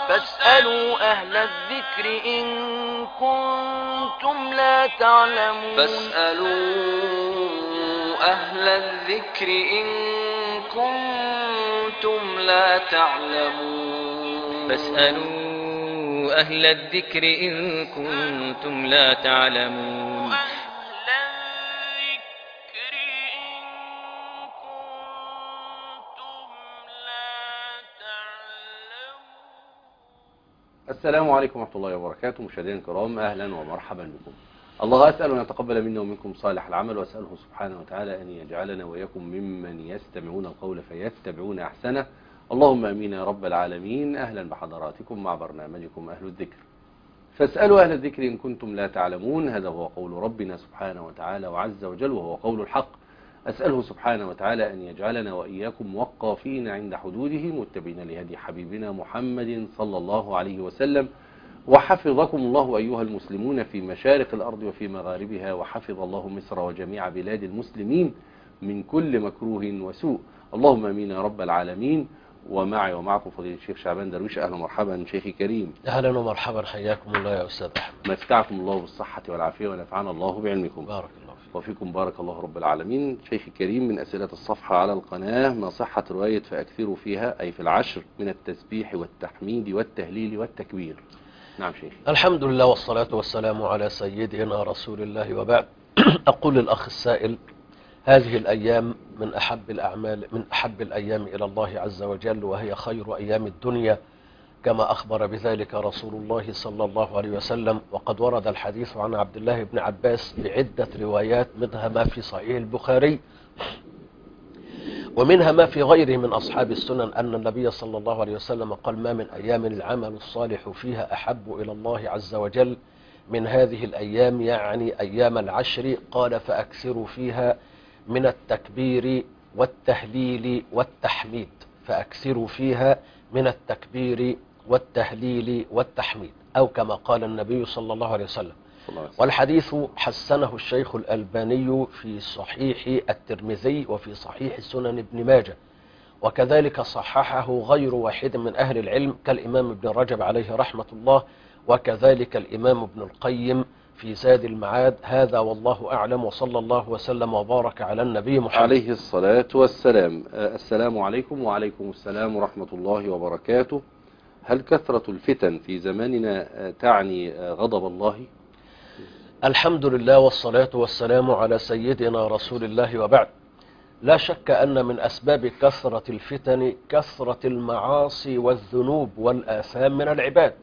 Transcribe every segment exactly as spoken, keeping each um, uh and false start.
فاسألوا أهل الذكر إن كنتم لا تعلمون فاسألوا أهل الذكر إن كنتم لا تعلمون فاسألوا أهل الذكر إن كنتم لا تعلمون أهل الذكر إن كنتم لا تعلمون. السلام عليكم ورحمة الله وبركاته. مشاهدينا الكرام، أهلا ومرحبا بكم. الله أسأل أن يتقبل منا ومنكم صالح العمل، وأسأله سبحانه وتعالى أن يجعلنا وإياكم ممن يستمعون القول فيتبعون أحسنه. اللهم أمين يا رب العالمين. أهلا بحضراتكم مع برنامجكم أهل الذكر. فاسألوا أهل الذكر إن كنتم لا تعلمون. هذا هو قول ربنا سبحانه وتعالى وعز وجل، وهو قول الحق. أسأله سبحانه وتعالى أن يجعلنا وإياكم وقافين عند حدوده، متبعين لهدي حبيبنا محمد صلى الله عليه وسلم. وحفظكم الله أيها المسلمون في مشارق الأرض وفي مغاربها، وحفظ الله مصر وجميع بلاد المسلمين من كل مكروه وسوء. اللهم امين يا رب العالمين. ومعي ومعكم فضيلة الشيخ شعبان درويش. أهلا ومرحبا شيخي كريم. أهلا ومرحبا، حياكم الله يا أستاذ أحمد. متعكم الله بالصحة والعافية ونفعنا الله بعلمكم. بارك الله فيك. وفيكم بارك الله رب العالمين. شيخي كريم، من أسئلة الصفحة على القناة: ما صحة رواية فأكثروا فيها، أي في العشر، من التسبيح والتحميد والتهليل والتكبير؟ نعم شيخي. الحمد لله والصلاة والسلام على سيدنا رسول الله، وبعد. أقول للأخ السائل: هذه الأيام من أحب الأعمال من أحب الأيام إلى الله عز وجل، وهي خير أيام الدنيا كما أخبر بذلك رسول الله صلى الله عليه وسلم. وقد ورد الحديث عن عبد الله بن عباس بعدة روايات، منها ما في صحيح البخاري ومنها ما في غيره من أصحاب السنن، أن النبي صلى الله عليه وسلم قال: ما من أيام العمل الصالح فيها أحب إلى الله عز وجل من هذه الأيام، يعني أيام العشر. قال: فأكثروا فيها من التكبير والتهليل والتحميد. فأكثروا فيها من التكبير والتهليل والتحميد، أو كما قال النبي صلى الله عليه وسلم. والحديث حسنه الشيخ الألباني في صحيح الترمذي وفي صحيح سنن ابن ماجه، وكذلك صححه غير واحد من أهل العلم كالإمام ابن رجب عليه رحمة الله، وكذلك الإمام ابن القيم في زاد المعاد. هذا والله أعلم، وصلى الله وسلم وبارك على النبي محمد عليه الصلاة والسلام. السلام عليكم. وعليكم السلام ورحمة الله وبركاته. هل كثرة الفتن في زماننا تعني غضب الله؟ الحمد لله والصلاة والسلام على سيدنا رسول الله، وبعد. لا شك أن من أسباب كثرة الفتن كثرة المعاصي والذنوب والآثام من العباد،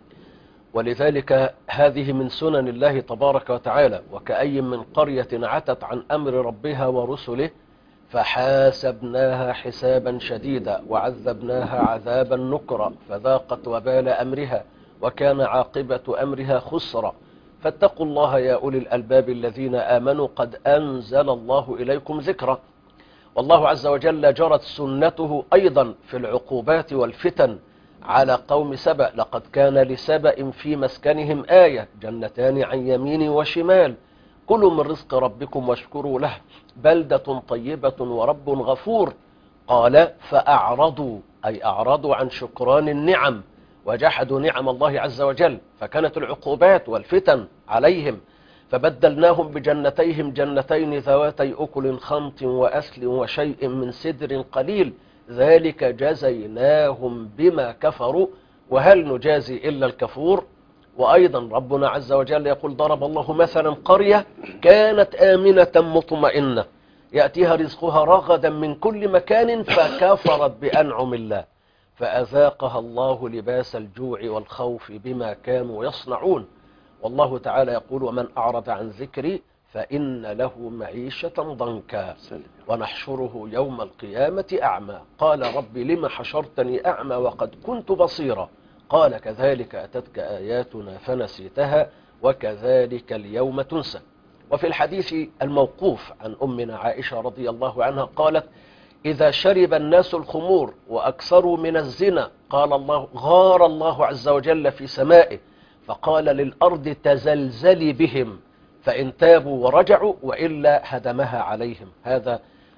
ولذلك هذه من سنن الله تبارك وتعالى. وكأي من قرية عتت عن أمر ربها ورسله فحاسبناها حسابا شديدا وعذبناها عذابا نكرا فذاقت وبال أمرها وكان عاقبة أمرها خسرا. فاتقوا الله يا أولي الألباب الذين آمنوا، قد أنزل الله إليكم ذكرا. والله عز وجل جرت سنته أيضا في العقوبات والفتن على قوم سبأ: لقد كان لسبأ في مسكنهم آية، جنتان عن يمين وشمال، كلوا من رزق ربكم واشكروا له، بلدة طيبة ورب غفور. قال: فأعرضوا، أي أعرضوا عن شكران النعم وجحدوا نعم الله عز وجل، فكانت العقوبات والفتن عليهم. فبدلناهم بجنتيهم جنتين ذواتي أكل خمط وأسل وشيء من سدر قليل، ذلك جزيناهم بما كفروا وهل نجازي إلا الكفور. وأيضا ربنا عز وجل يقول: ضرب الله مثلا قرية كانت آمنة مطمئنة يأتيها رزقها رغدا من كل مكان فكفرت بأنعم الله فأذاقها الله لباس الجوع والخوف بما كانوا يصنعون. والله تعالى يقول: ومن أعرض عن ذكري فإن له معيشة ضنكا ونحشره يوم القيامة أعمى. قال: رب لم حشرتني أعمى وقد كنت بصيرا. قال: كذلك أتتك آياتنا فنسيتها وكذلك اليوم تنسى. وفي الحديث الموقوف عن أمنا عائشة رضي الله عنها قالت: إذا شرب الناس الخمور وأكثروا من الزنا قال الله غار الله عز وجل في سمائه فقال للأرض تزلزلي بهم، فإن تابوا ورجعوا وإلا هدمها عليهم. هذا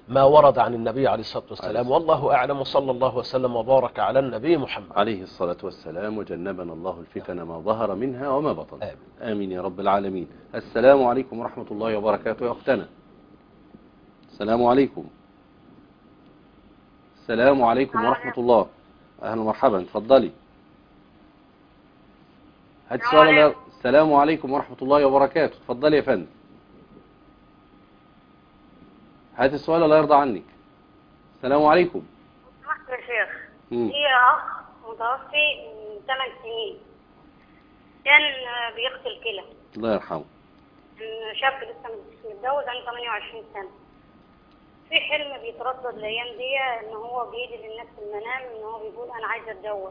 ما ورد عن النبي عليه الصلاة والسلام. عليه والله أعلم، وصلى الله وسلم وبارك على النبي محمد عليه الصلاة والسلام، وجنبنا الله الفتن ما ظهر منها وما بطن. آمين. آمين يا رب العالمين. السلام عليكم ورحمة الله وبركاته يا أختنا. السلام عليكم. السلام عليكم ورحمة الله. أهلا ومرحبا، اتفضلي. هات السؤال. السلام عليكم ورحمة الله وبركاته، اتفضلي يا فندم. هات السؤال الله يرضى عنك. السلام عليكم. يا شيخ، مم. هي أخ متوفي من ثمان سنين، كان بيغسل كلى. الله يرحمه. شاب لسه متجوز، عنده ثمانية وعشرين سنة. في حلم بيتردد الأيام دي إن هو بيجي للناس في المنام إن هو بيقول أنا عايز أتجوز.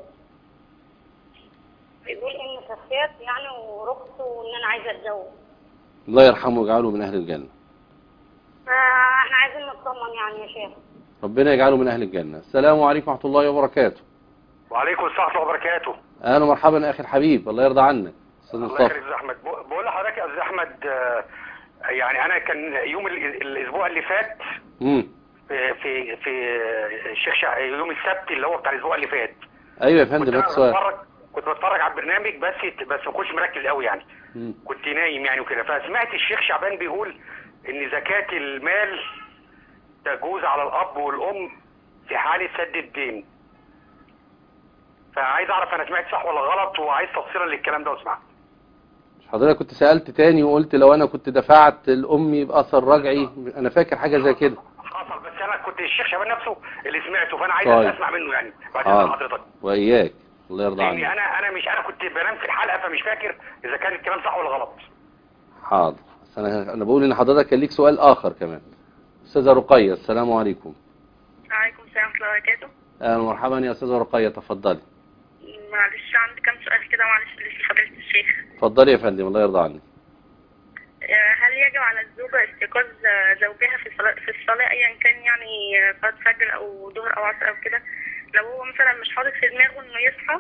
بيقول إن خفيت يعني ورخص وإن أنا عايز أتجوز. الله يرحمه ويجعله من أهل الجنة. فإحنا عايزين نطمن يعني يا شيخ. ربنا يجعله من أهل الجنة. السلام عليكم ورحمة الله وبركاته. وعليكم السلام ورحمة الله وبركاته. أهلا ومرحبا أخي الحبيب، الله يرضى عنك. أستاذ الله مصطفى. يخليك يا أحمد. بقول لحضرتك يا أستاذ أحمد، آه، يعني أنا كان يوم ال- الأسبوع اللي فات امم في في في الشيخ شع... يوم السبت اللي هو بتاع الأسبوع اللي فات. أيوة يا كنت فندم، هات أنا السؤال. بتفرج كنت بتفرج على البرنامج بس بس ما كنتش مركز قوي يعني. مم. كنت نايم يعني وكده، فسمعت الشيخ شعبان بيقول إن زكاة المال تجوز على الأب والأم في حالة سد الدين. فعايز أعرف أنا سمعت صح ولا غلط، وعايز تفصيلا للكلام ده واسمع. حضرتك كنت سألت تاني وقلت لو أنا كنت دفعت الأمي بأثر رجعي، أنا فاكر حاجة زي كده. حصل، بس انا كنت الشيخ شعبان نفسه اللي سمعته، فانا عايز طيب. اسمع منه يعني بعد حاضر. حضرتك. وإياك، الله يرضى لاني عنك. انا انا مش انا كنت بنام في الحلقه، فمش فاكر اذا كان الكلام صح ولا غلط. حاضر. بس أنا أنا بقول إن حضرتك كان ليك سؤال آخر كمان. أستاذة رقية، السلام عليكم. وعليكم السلام ورحمة الله وبركاته. أهلا ومرحبا يا أستاذة رقية، تفضلي. معلش عندي كم سؤال كده، معلش لفضيلة الشيخ. تفضلي يا فندم، الله يرضى عنك. هل يجب على الزوجة استيقاظ زوجها في الصلاة في الصلاة أيا كان، يعني صلاة فجر أو ظهر أو عصر أو كده، لو هو مثلا مش حاطط في دماغه إنه يصحى؟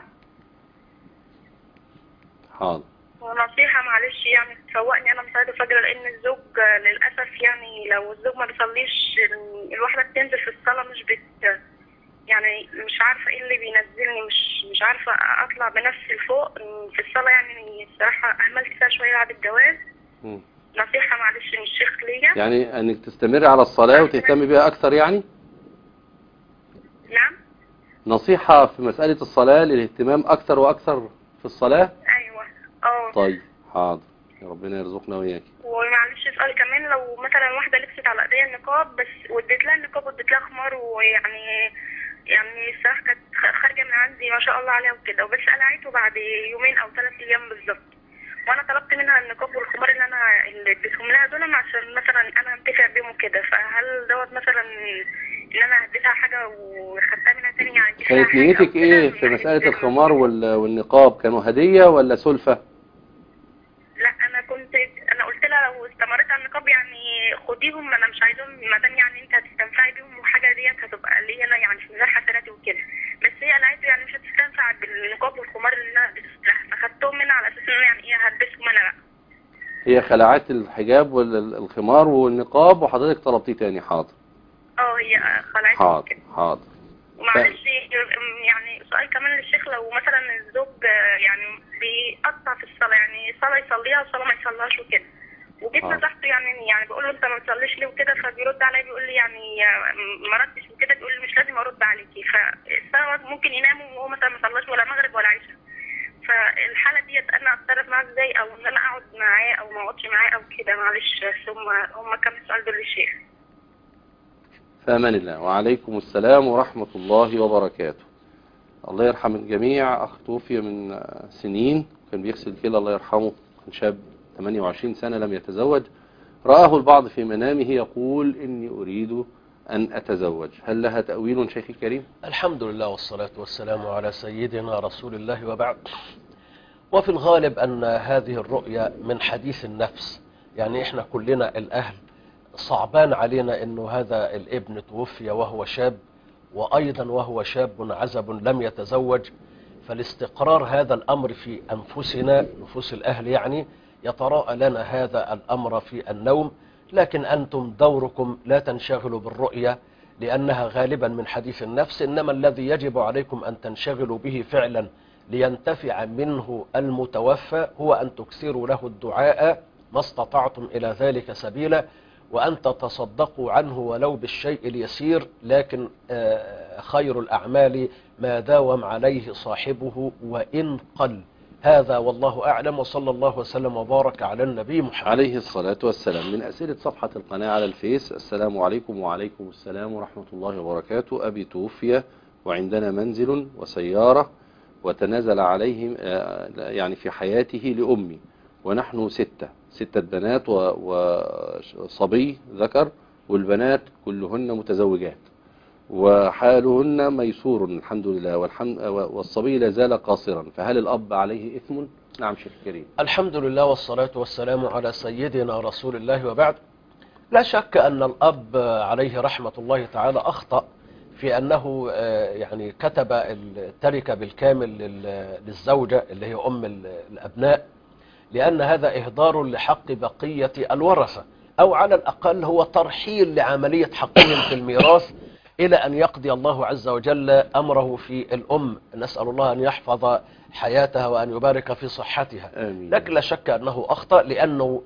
حاضر. ونصيحة معلش يعني تفوقني أنا من صلاة الفجر، لأن الزوج للأسف يعني لو الزوج ما بيصليش الواحدة بتنزل في الصلاة مش بت يعني مش عارفة إيه اللي بينزلني، مش مش عارفة أطلع بنفسي لفوق في الصلاة. يعني الصراحة أهملت فيها شوية بعد الجواز. مم. نصيحة معلش من الشيخ ليا. يعني أنك تستمري على الصلاة وتهتمي بها أكثر يعني؟ نعم. نصيحة في مسألة الصلاة للاهتمام أكثر وأكثر في الصلاة؟ أيوة. اه. طيب حاضر، يا ربنا يرزقنا وإياك. ومعلش سؤال كمان، لو مثلا واحدة لبست على ايديها النقاب بس واديت لها النقاب واديت لها خمار، ويعني يعني الصراحة كانت خارجة من عندي ما شاء الله عليها وكده، وبس قلعته بعد يومين أو ثلاث أيام بالظبط، وأنا طلبت منها النقاب والخمار اللي أنا اللي اديتهم لها دول عشان مثلا أنا أنتفع بيهم وكده، فهل دوت مثلا إن أنا اديتها حاجة وخدتها منها تاني يعني؟ كانت نيتك إيه في مسألة الخمار وال- والنقاب؟ كانوا هدية ولا سلفة؟ لا انا كنت انا قلت لها لو استمرت على النقاب يعني خديهم، انا مش عايزهم ما دام يعني انت هتستنفعي بيهم، وحاجه ديت هتبقى لي انا يعني في ميزان حسناتي وكده، بس هي قالت يعني مش هتستنفع بالنقاب والخمار اللي انا اديتهم، فخدتهم منها على اساس ان أنا يعني ايه هلبسهم انا بقى. هي خلعت الحجاب والخمار والنقاب وحضرتك طلبتيه تاني. حاضر. اه هي خلعتهم حاضر كده. حاضر. ومعلش يعني سؤال كمان للشيخ، لو مثلا الزوج يعني بيقطع في الصلاه، يعني صلاه يصليها وصلاه ما يصليهاش وكده، وجيت آه. نصحته يعني يعني بقول له انت ما بتصليش ليه وكده، فبيرد عليا بيقول لي يعني ما ردش وكده، بيقول لي مش لازم ارد عليكي، فالصلاه ممكن ينام وهو مثلا ما صلاش ولا مغرب ولا عشاء، فالحاله ديت انا اتصرف معاه ازاي، او ان انا اقعد معاه او ما اقعدش معاه او كده؟ معلش هم هم كام سؤال دول للشيخ. في أمان الله. وعليكم السلام ورحمة الله وبركاته. الله يرحم الجميع. أخ توفي من سنين كان بيغسل كلى، الله يرحمه، كان شاب ثمانية وعشرين سنة لم يتزوج. رآه البعض في منامه يقول إني أريد أن أتزوج. هل لها تأويل شيخي الكريم؟ الحمد لله والصلاة والسلام على سيدنا رسول الله وبعد. وفي الغالب أن هذه الرؤية من حديث النفس، يعني إحنا كلنا الأهل صعبان علينا أنه هذا الابن توفي وهو شاب، وأيضا وهو شاب عزب لم يتزوج، فالاستقرار هذا الأمر في أنفسنا نفوس الأهل يعني يتراءى لنا هذا الأمر في النوم، لكن أنتم دوركم لا تنشغلوا بالرؤية لأنها غالبا من حديث النفس، إنما الذي يجب عليكم أن تنشغلوا به فعلا لينتفع منه المتوفى هو أن تكثروا له الدعاء ما استطعتم إلى ذلك سبيلا، وأن تتصدقوا عنه ولو بالشيء اليسير، لكن خير الأعمال ما داوم عليه صاحبه وإن قل. هذا والله أعلم، وصلى الله وسلم وبارك على النبي محمد عليه الصلاة والسلام. من أسئلة صفحة القناة على الفيس: السلام عليكم. وعليكم السلام ورحمة الله وبركاته. أبي توفي وعندنا منزل وسيارة، وتنازل عليهم يعني في حياته لأمي، ونحن ستة ستة بنات وصبي ذكر، والبنات كلهن متزوجات وحالهن ميسور الحمد لله، والحمد والصبي لا زال قاصرا، فهل الأب عليه إثم؟ نعم شيخ كريم. الحمد لله والصلاة والسلام على سيدنا رسول الله وبعد. لا شك أن الأب عليه رحمة الله تعالى أخطأ في أنه يعني كتب التركة بالكامل للزوجة اللي هي أم الأبناء، لأن هذا إهدار لحق بقية الورثة، أو على الأقل هو ترحيل لعملية حقهم في الميراث إلى أن يقضي الله عز وجل أمره في الأم. نسأل الله أن يحفظ حياتها وأن يبارك في صحتها. آمين. لكن لا شك أنه أخطأ، لأنه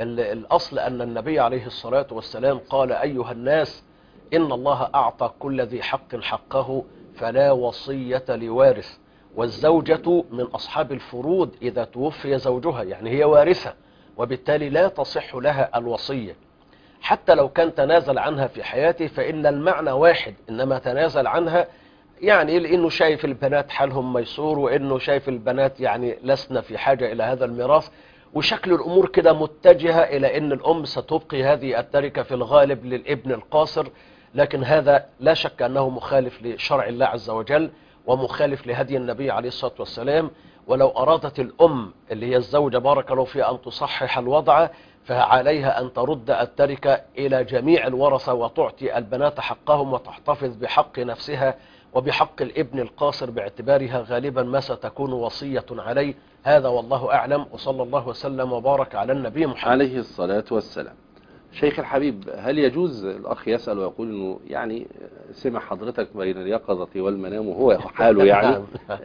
الأصل أن النبي عليه الصلاة والسلام قال: أيها الناس إن الله أعطى كل ذي حق حقه فلا وصية لوارث. والزوجة من أصحاب الفروض إذا توفي زوجها، يعني هي وارثة، وبالتالي لا تصح لها الوصية حتى لو كان تنازل عنها في حياته، فإن المعنى واحد، إنما تنازل عنها يعني لأنه شايف البنات حالهم ميسور، وإنه شايف البنات يعني لسنا في حاجة إلى هذا الميراث، وشكل الأمور كده متجهة إلى أن الأم ستبقي هذه التركة في الغالب للابن القاصر. لكن هذا لا شك أنه مخالف لشرع الله عز وجل ومخالف لهدي النبي عليه الصلاة والسلام. ولو أرادت الأم اللي هي الزوجة بارك الله فيها أن تصحح الوضع، فعليها أن ترد التركة إلى جميع الورثة وتعطي البنات حقهم وتحتفظ بحق نفسها وبحق الابن القاصر باعتبارها غالبا ما ستكون وصية عليه. هذا والله أعلم، وصلى الله وسلم وبارك على النبي محمد عليه الصلاة والسلام. شيخ الحبيب، هل يجوز الأخ يسأل ويقول أنه يعني سمع حضرتك بين اليقظة والمنام وهو حاله يعني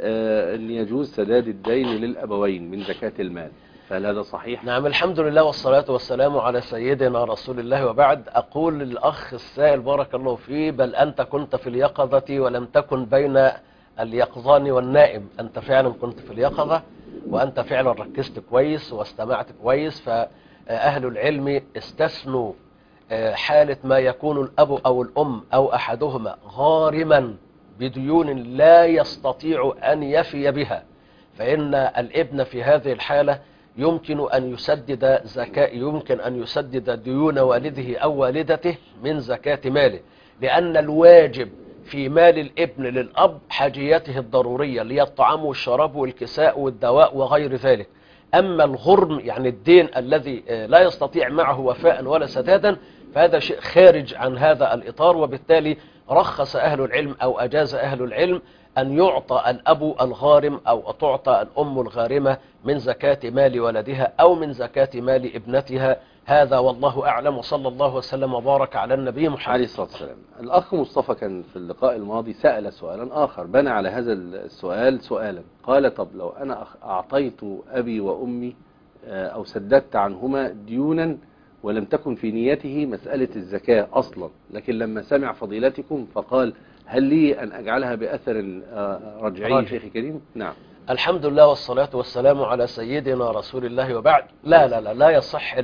آه أن يجوز سداد الدين للأبوين من زكاة المال، فهل هذا صحيح؟ نعم الحمد لله والصلاة والسلام على سيدنا رسول الله وبعد. أقول للأخ السائل بارك الله فيه: بل أنت كنت في اليقظة ولم تكن بين اليقظان والنائم، أنت فعلا كنت في اليقظة وأنت فعلا ركزت كويس واستمعت كويس. فأهل العلم استثنوا حالة ما يكون الأب أو الأم أو أحدهما غارما بديون لا يستطيع أن يفي بها، فإن الابن في هذه الحالة يمكن أن يسدد زكاة يمكن أن يسدد ديون والده أو والدته من زكاة ماله، لأن الواجب في مال الابن للأب حاجياته الضرورية اللي هي الطعام والشراب والكساء والدواء وغير ذلك. أما الغرم يعني الدين الذي لا يستطيع معه وفاء ولا سدادا، فهذا شيء خارج عن هذا الإطار، وبالتالي رخص أهل العلم أو أجاز أهل العلم أن يعطى الأب الغارم أو تعطى الأم الغارمة من زكاة مال ولدها أو من زكاة مال ابنتها. هذا والله أعلم، وصلى الله وسلم وبارك على النبي محمد عليه الصلاة والسلام. الأخ مصطفى كان في اللقاء الماضي سأل سؤالا آخر، بنى على هذا السؤال سؤالا، قال: طب لو أنا أعطيت أبي وأمي أو سددت عنهما ديونا ولم تكن في نيته مسألة الزكاة أصلا، لكن لما سمع فضيلتكم فقال: هل لي أن أجعلها بأثر رجعي شيخ كريم؟ نعم. الحمد لله والصلاة والسلام على سيدنا رسول الله وبعد. لا لا لا لا يصح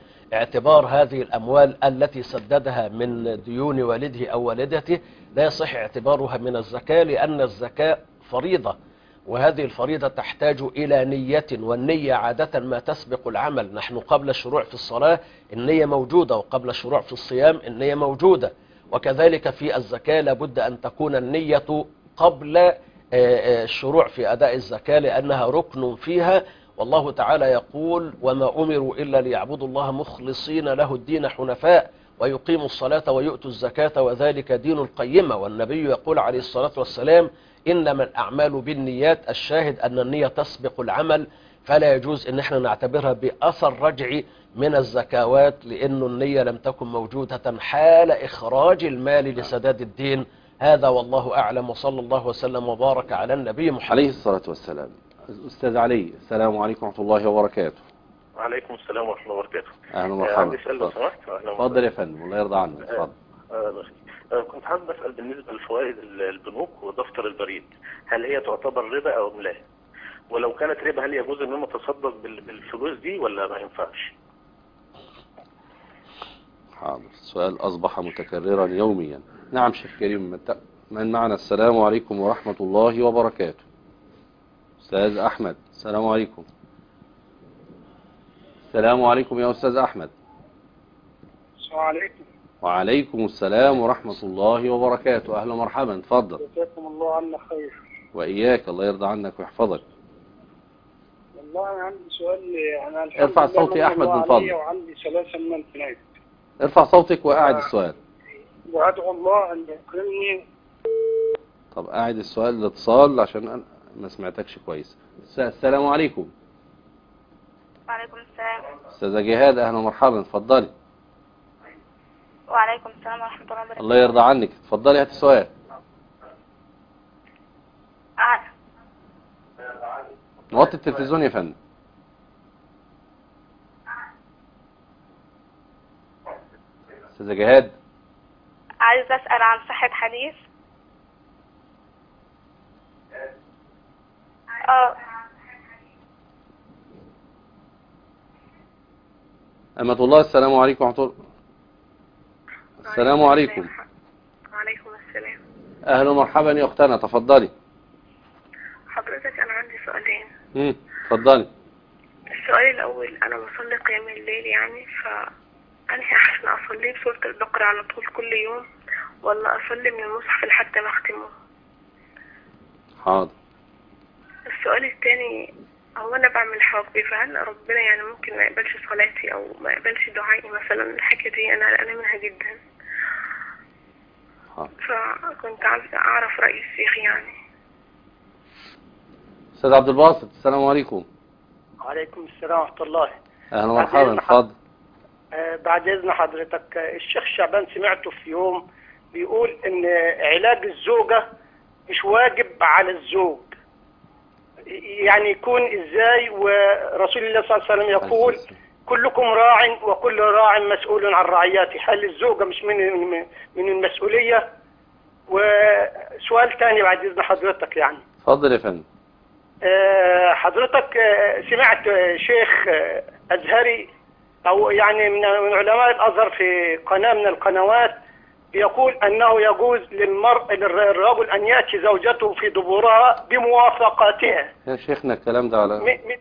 اعتبار هذه الأموال التي سددها من ديون والده أو والدته، لا يصح اعتبارها من الزكاة، لأن الزكاة فريضة، وهذه الفريضة تحتاج إلى نية، والنية عادة ما تسبق العمل. نحن قبل الشروع في الصلاة النية موجودة، وقبل الشروع في الصيام النية موجودة، وكذلك في الزكاة لابد أن تكون النية قبل الشروع في أداء الزكاة، لأنها ركن فيها. والله تعالى يقول: وما أمروا إلا ليعبدوا الله مخلصين له الدين حنفاء ويقيموا الصلاة ويؤتوا الزكاة وذلك دين القيمة. والنبي يقول عليه الصلاة والسلام: إنما الأعمال بالنيات. الشاهد أن النية تسبق العمل، فلا يجوز ان احنا نعتبرها بأثر رجعي من الزكوات، لأنه النية لم تكن موجودة حال إخراج المال لسداد الدين. هذا والله أعلم، وصلى الله وسلم وبارك على النبي محمد عليه الصلاة والسلام. أستاذ علي، السلام عليكم ورحمة الله وبركاته. وعليكم السلام ورحمة الله وبركاته. أهلا آه، ومرحبا. عندي سؤال لو سمحت. اتفضل يا فندم، الله يرضى عنك. اتفضل. آه، آه، كنت حابب أسأل بالنسبة لفوائد البنوك ودفتر البريد، هل هي تعتبر ربا أو لا؟ ولو كانت ربا هل يجوز إن أنا أتصدق بال- بالفلوس دي ولا ما ينفعش؟ حاضر. السؤال أصبح متكررا يوميا. نعم شيخ كريم، من ت- من معنا؟ السلام عليكم ورحمة الله وبركاته. أستاذ أحمد، السلام عليكم. السلام عليكم يا أستاذ أحمد. السلام عليكم. وعليكم السلام ورحمة الله وبركاته. أهلا ومرحبا، اتفضل. جزاكم الله عنا خير. وإياك، الله يرضى عنك ويحفظك. والله أنا عندي سؤال. أنا الحمد ارفع لله صوتي يا من أحمد الله من فضلك. علي وعندي ثلاثة من البنات، ارفع صوتك وأعد السؤال. وأدعو الله أن يكرمني. طب أعد السؤال الاتصال عشان أنا ما سمعتكش كويس. الس- السلام عليكم. وعليكم السلام. أستاذة جهاد، أهلا ومرحبا، اتفضلي. وعليكم السلام ورحمة الله وبركاته. الله يرضى عنك، اتفضلي هات السؤال. أعلى. نوطي التلفزيون يا فندم. أستاذة جهاد. عايز أسأل عن صحة حديث. اه أمة الله، السلام عليكم ورحمة الله. السلام عليكم. وعليكم السلام. أهلا ومرحبا يا أختنا، تفضلي. حضرتك أنا عندي سؤالين. امم اتفضلي. السؤال الأول، أنا بصلي قيام الليل يعني، فأنهي أحسن أصلي بسورة البقرة على طول كل يوم، ولا أصلي من المصحف لحد ما أختمه؟ حاضر. السؤال الثاني، هو أنا بعمل حواجبي، فهل ربنا يعني ممكن ما يقبلش صلاتي أو ما يقبلش دعائي مثلا؟ الحاجة دي أنا قلقانة منها جدا. حاضر. فكنت عايزة أعرف رأي الشيخ يعني. أستاذ عبد الباسط، السلام عليكم. وعليكم السلام ورحمة الله. أهلا ومرحبا، اتفضل. آه، بعد إذن حضرتك، آه، الشيخ شعبان سمعته في يوم بيقول إن علاج الزوجة مش واجب على الزوج. يعني يكون إزاي؟ ورسول الله صلى الله عليه وسلم يقول كلكم راع وكل راع مسؤول عن رعيته. هل الزوجة مش من من المسؤولية؟ وسؤال تاني بعد إذن حضرتك يعني. اتفضل يا فندم. آه، حضرتك آه، سمعت آه، شيخ آه، أزهري أو يعني من من علماء الأزهر في قناة من القنوات يقول أنه يجوز للمرء للرجل أن يأتي زوجته في دبورها بموافقتها. يا شيخنا الكلام ده على م- م-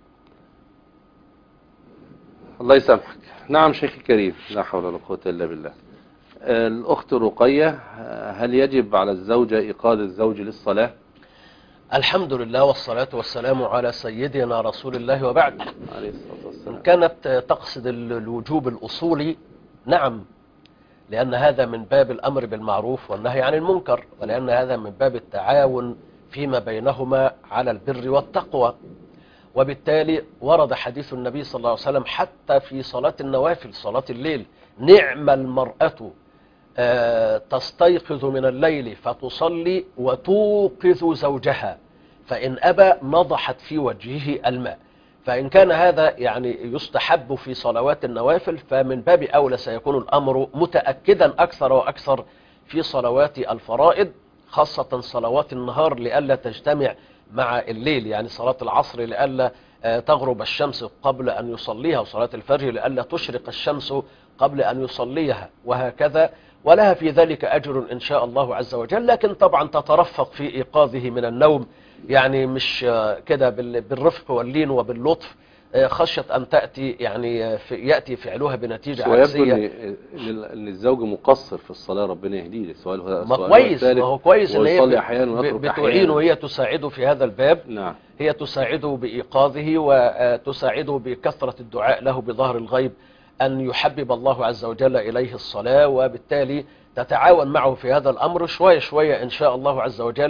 الله يسامحك. نعم شيخي الكريم، لا حول ولا قوة إلا بالله. الأخت رقية، هل يجب على الزوجة إيقاظ الزوج للصلاة؟ الحمد لله والصلاة والسلام على سيدنا رسول الله وبعد. عليه الصلاة والسلام. إن كانت تقصد ال- الوجوب الأصولي، نعم، لأن هذا من باب الأمر بالمعروف والنهي عن المنكر، ولأن هذا من باب التعاون فيما بينهما على البر والتقوى. وبالتالي ورد حديث النبي صلى الله عليه وسلم حتى في صلاة النوافل، صلاة الليل: نعم المرأة آه، تستيقظ من الليل فتصلي وتوقظ زوجها، فإن أبى نضحت في وجهه الماء. فإن كان هذا يعني يستحب في صلوات النوافل، فمن باب أولى سيكون الأمر متأكدا أكثر وأكثر في صلوات الفرائض، خاصة صلوات النهار لئلا تجتمع مع الليل، يعني صلاة العصر لئلا آه، تغرب الشمس قبل أن يصليها، وصلاة الفجر لئلا تشرق الشمس قبل أن يصليها، وهكذا. ولها في ذلك أجر إن شاء الله عز وجل، لكن طبعا تترفق في إيقاظه من النوم، يعني مش آه، كده بال- بالرفق واللين وباللطف، آه، خشية أن تأتي يعني آه، في- يأتي فعلها بنتيجة ويبدو عكسية. ان إن- إن الزوج مقصر في الصلاة، ربنا يهديه. السؤال هو ما السؤال كويس، الثالث، ما هو كويس ان هي ويصلي ب- أحيانا ب- ويترك بتعينه، أحيانا. وهي تساعده في هذا الباب. نعم. هي تساعده بإيقاظه وتساعده بكثرة الدعاء له بظهر الغيب أن يحبب الله عز وجل إليه الصلاة، وبالتالي تتعاون معه في هذا الأمر شوية شوية إن شاء الله عز وجل.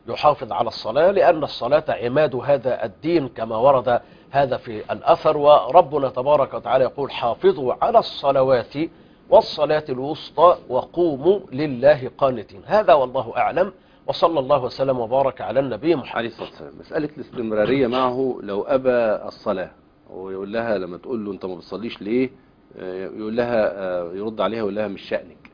يحافظ على الصلاة، لأن الصلاة عماد هذا الدين كما ورد هذا في الأثر. وربنا تبارك وتعالى يقول حافظوا على الصلوات والصلاة الوسطى وقوموا لله قانتين. هذا والله أعلم، وصلى الله وسلم وبارك على النبي محمد عليه الصلاة والسلام. مسألة الاستمرارية معه لو أبى الصلاة ويقول لها لما تقول له أنت ما بتصليش ليه، يقول لها يرد عليها يقول لها مش شأنك،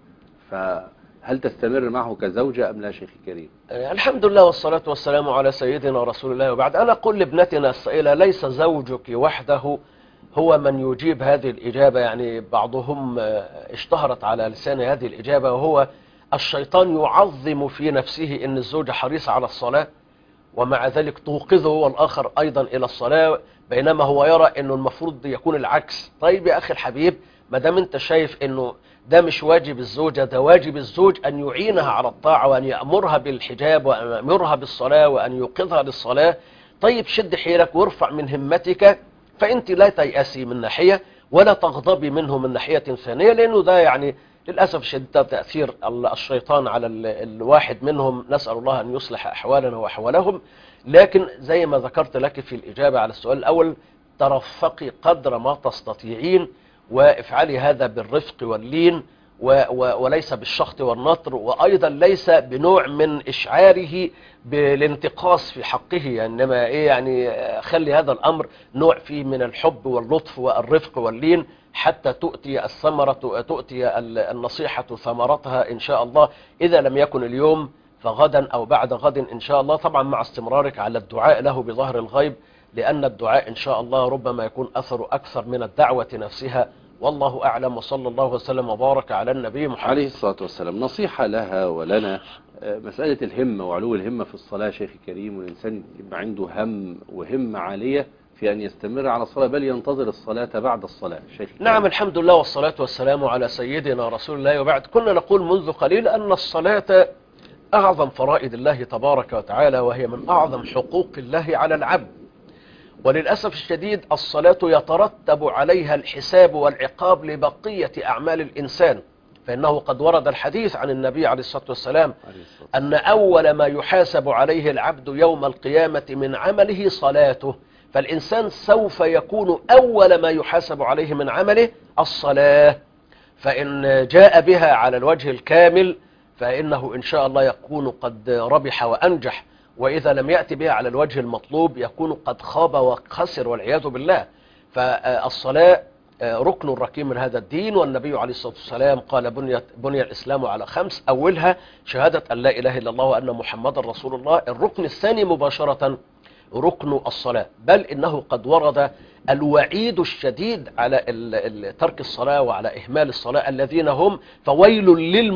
فهل تستمر معه كزوجة أم لا شيخ كريم؟ الحمد لله والصلاة والسلام على سيدنا رسول الله. وبعد أنا أقول لابنتنا السائلة ليس زوجك وحده هو من يجيب هذه الإجابة، يعني بعضهم اشتهرت على لسان هذه الإجابة، وهو الشيطان يعظم في نفسه أن الزوجة حريصة على الصلاة ومع ذلك توقظه هو الآخر أيضا إلى الصلاة، بينما هو يرى أنه المفروض يكون العكس. طيب يا أخي الحبيب، ما دام أنت شايف أنه ده مش واجب الزوجة، ده واجب الزوج أن يعينها على الطاعة وأن يأمرها بالحجاب وأن يأمرها بالصلاة وأن يوقظها للصلاة، طيب شد حيلك وارفع من همتك، فأنت لا تيأسي من ناحية ولا تغضبي منه من ناحية ثانية، لأنه ده يعني للأسف الشديد تأثير الشيطان على الواحد منهم، نسأل الله أن يصلح أحوالنا وأحوالهم. لكن زي ما ذكرت لك في الإجابة على السؤال الأول، ترفقي قدر ما تستطيعين وافعلي هذا بالرفق واللين و و وليس بالشخط والنطر، وأيضا ليس بنوع من إشعاره بالانتقاص في حقه، إنما إيه يعني خلي هذا الأمر نوع فيه من الحب واللطف والرفق واللين حتى تؤتي الثمرة تؤتي النصيحة ثمرتها إن شاء الله، إذا لم يكن اليوم فغدا أو بعد غد إن شاء الله، طبعا مع استمرارك على الدعاء له بظهر الغيب، لأن الدعاء إن شاء الله ربما يكون أثره أكثر من الدعوة نفسها، والله أعلم. وصلى الله وسلم وبارك على النبي محمد عليه الصلاة والسلام. نصيحة لها ولنا، مسألة الهمة وعلو الهمة في الصلاة شيخ كريم، والإنسان يبقى عنده هم وهمة عالية في أن يستمر على الصلاة بل ينتظر الصلاة بعد الصلاة شيخ كريم. نعم الحمد لله والصلاة والسلام على سيدنا رسول الله. وبعد كنا نقول منذ قليل أن الصلاة أعظم فرائض الله تبارك وتعالى، وهي من أعظم حقوق الله على العبد، وللأسف الشديد الصلاة يترتب عليها الحساب والعقاب لبقية أعمال الإنسان، فإنه قد ورد الحديث عن النبي عليه الصلاة والسلام أن أول ما يحاسب عليه العبد يوم القيامة من عمله صلاته، فالإنسان سوف يكون أول ما يحاسب عليه من عمله الصلاة، فإن جاء بها على الوجه الكامل فإنه إن شاء الله يكون قد ربح وأنجح، وإذا لم يأتي بها على الوجه المطلوب يكون قد خاب وخسر والعياذ بالله. فالصلاة ركن ركين من هذا الدين، والنبي عليه الصلاة والسلام قال بني, بني الإسلام على خمس، أولها شهادة أن لا إله إلا الله وأن محمد رسول الله. الركن الثاني مباشرة ركن الصلاة، بل إنه قد ورد الوعيد الشديد على ترك الصلاة وعلى إهمال الصلاة، الذين هم فويل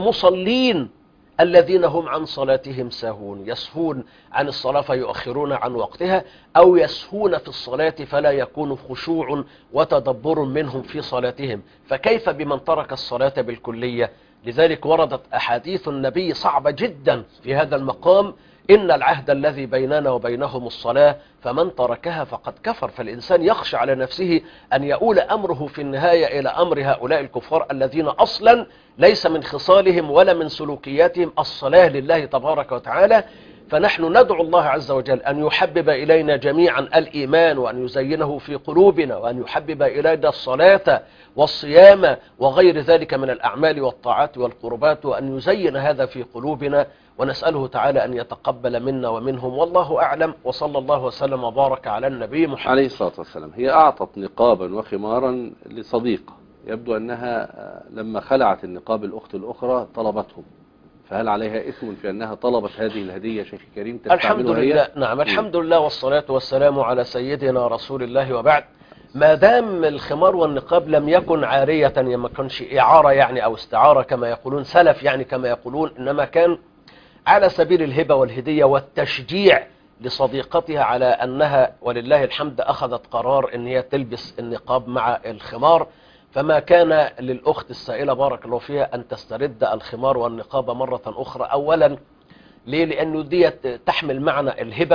للمصلين الذين هم عن صلاتهم ساهون، يسهون عن الصلاة فيؤخرون عن وقتها، أو يسهون في الصلاة فلا يكون خشوع وتدبر منهم في صلاتهم، فكيف بمن ترك الصلاة بالكلية؟ لذلك وردت أحاديث النبي صعبة جدا في هذا المقام، إن العهد الذي بيننا وبينهم الصلاة فمن تركها فقد كفر. فالإنسان يخشى على نفسه أن يؤول أمره في النهاية إلى أمر هؤلاء الكفار الذين أصلا ليس من خصالهم ولا من سلوكياتهم الصلاة لله تبارك وتعالى. فنحن ندعو الله عز وجل أن يحبب إلينا جميعا الإيمان وأن يزينه في قلوبنا، وأن يحبب إلينا الصلاة والصيام وغير ذلك من الأعمال والطاعات والقربات، وأن يزين هذا في قلوبنا، ونسأله تعالى أن يتقبل منا ومنهم، والله أعلم. وصلى الله وسلم وبارك على النبي محمد عليه الصلاة والسلام. هي أعطت نقابا وخمارا لصديقة، يبدو أنها لما خلعت النقاب الأخت الأخرى طلبتهم، فهل عليها إثم في أنها طلبت هذه الهدية شيخ كريم؟ الحمد لله. نعم الحمد لله والصلاة والسلام على سيدنا رسول الله. وبعد، ما دام الخمار والنقاب لم يكن عارية، ما كانش إعارة يعني أو استعارة كما يقولون سلف يعني كما يقولون، إنما كان على سبيل الهبة والهدية والتشجيع لصديقتها على أنها ولله الحمد أخذت قرار أن هي تلبس النقاب مع الخمار، فما كان للأخت السائلة بارك الله فيها أن تسترد الخمار والنقاب مرة أخرى. أولا ليه؟ لأنه دي تحمل معنى الهبة،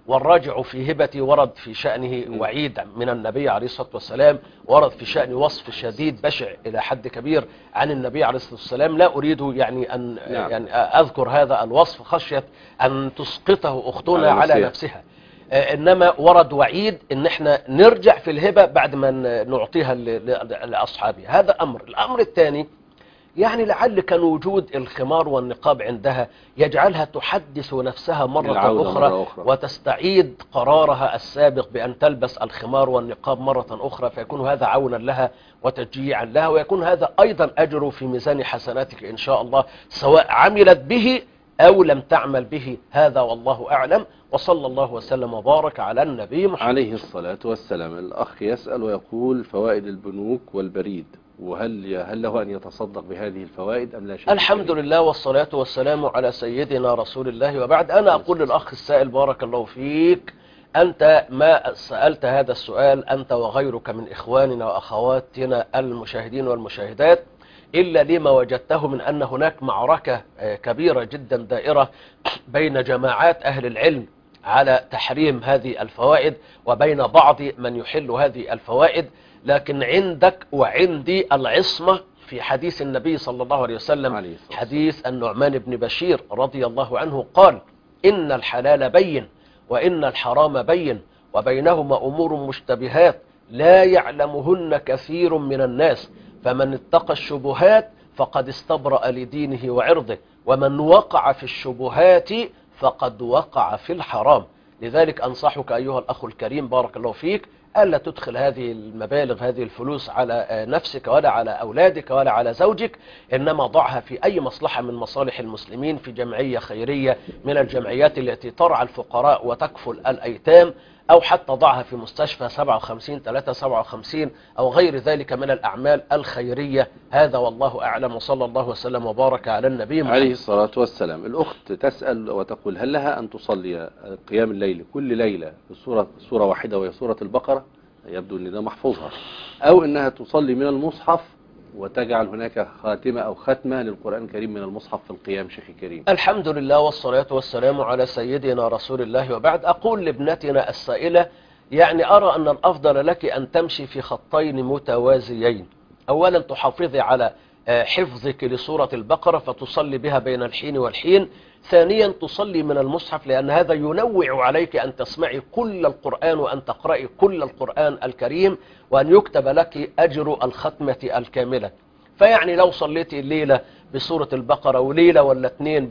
والراجع في هبتي ورد في شأنه وعيد من النبي عليه الصلاة والسلام، ورد في شأن وصف شديد بشع إلى حد كبير عن النبي عليه الصلاة والسلام. لا أريد يعني أن نعم. يعني أذكر هذا الوصف خشية أن تسقطه أختنا على على نفسها. نفسها. إنما ورد وعيد إن احنا نرجع في الهبة بعد ما نعطيها لأصحابها. هذا أمر. الأمر الثاني يعني لعل كان وجود الخمار والنقاب عندها يجعلها تحدث نفسها مرة أخرى, مرة أخرى وتستعيد قرارها السابق بأن تلبس الخمار والنقاب مرة أخرى، فيكون هذا عونا لها وتشجيعا لها، ويكون هذا أيضا أجر في ميزان حسناتك إن شاء الله، سواء عملت به أو لم تعمل به. هذا والله أعلم، وصلى الله وسلم وبارك على النبي محمد عليه الصلاة والسلام. الأخ يسأل ويقول فوائد البنوك والبريد، وهل هل له أن يتصدق بهذه الفوائد أم لا شيء؟ الحمد لله والصلاة والسلام على سيدنا رسول الله، وبعد أنا أقول للأخ السائل بارك الله فيك، أنت ما سألت هذا السؤال أنت وغيرك من إخواننا وأخواتنا المشاهدين والمشاهدات إلا لما وجدته من أن هناك معركة كبيرة جدا دائرة بين جماعات أهل العلم على تحريم هذه الفوائد وبين بعض من يحل هذه الفوائد. لكن عندك وعندي العصمة في حديث النبي صلى الله عليه وسلم، حديث النعمان بن بشير رضي الله عنه قال: إن الحلال بين وإن الحرام بين وبينهما أمور مشتبهات لا يعلمهن كثير من الناس، فمن اتقى الشبهات فقد استبرأ لدينه وعرضه، ومن وقع في الشبهات فقد وقع في الحرام. لذلك أنصحك أيها الأخ الكريم بارك الله فيك ألا تدخل هذه المبالغ هذه الفلوس على نفسك ولا على أولادك ولا على زوجك، إنما ضعها في أي مصلحة من مصالح المسلمين، في جمعية خيرية من الجمعيات التي ترعى الفقراء وتكفل الأيتام، أو حتى ضعها في مستشفى سبعة وخمسين ثلاثة سبعة وخمسين أو غير ذلك من الأعمال الخيرية. هذا والله أعلم، وصلى الله وسلم وبارك على النبي محمد عليه الصلاة والسلام. الأخت تسأل وتقول هل لها أن تصلي قيام الليل كل ليلة بسورة سورة واحدة وهي سورة البقرة؟ يبدو أن ده محفوظها، أو أنها تصلي من المصحف وتجعل هناك خاتمة أو ختمة للقرآن الكريم من المصحف في القيام. شيخي الكريم، الحمد لله والصلاة والسلام على سيدنا رسول الله، وبعد أقول لابنتنا السائلة يعني أرى أن الأفضل لك أن تمشي في خطين متوازيين. أولا تحافظي على حفظك لسورة البقرة فتصلي بها بين الحين والحين. ثانيا تصلي من المصحف، لأن هذا ينوع عليك أن تسمعي كل القرآن وأن تقرأي كل القرآن الكريم، وأن يكتب لك أجر الختمة الكاملة. فيعني لو صليتي الليلة بسورة البقرة وليلة ولا اثنين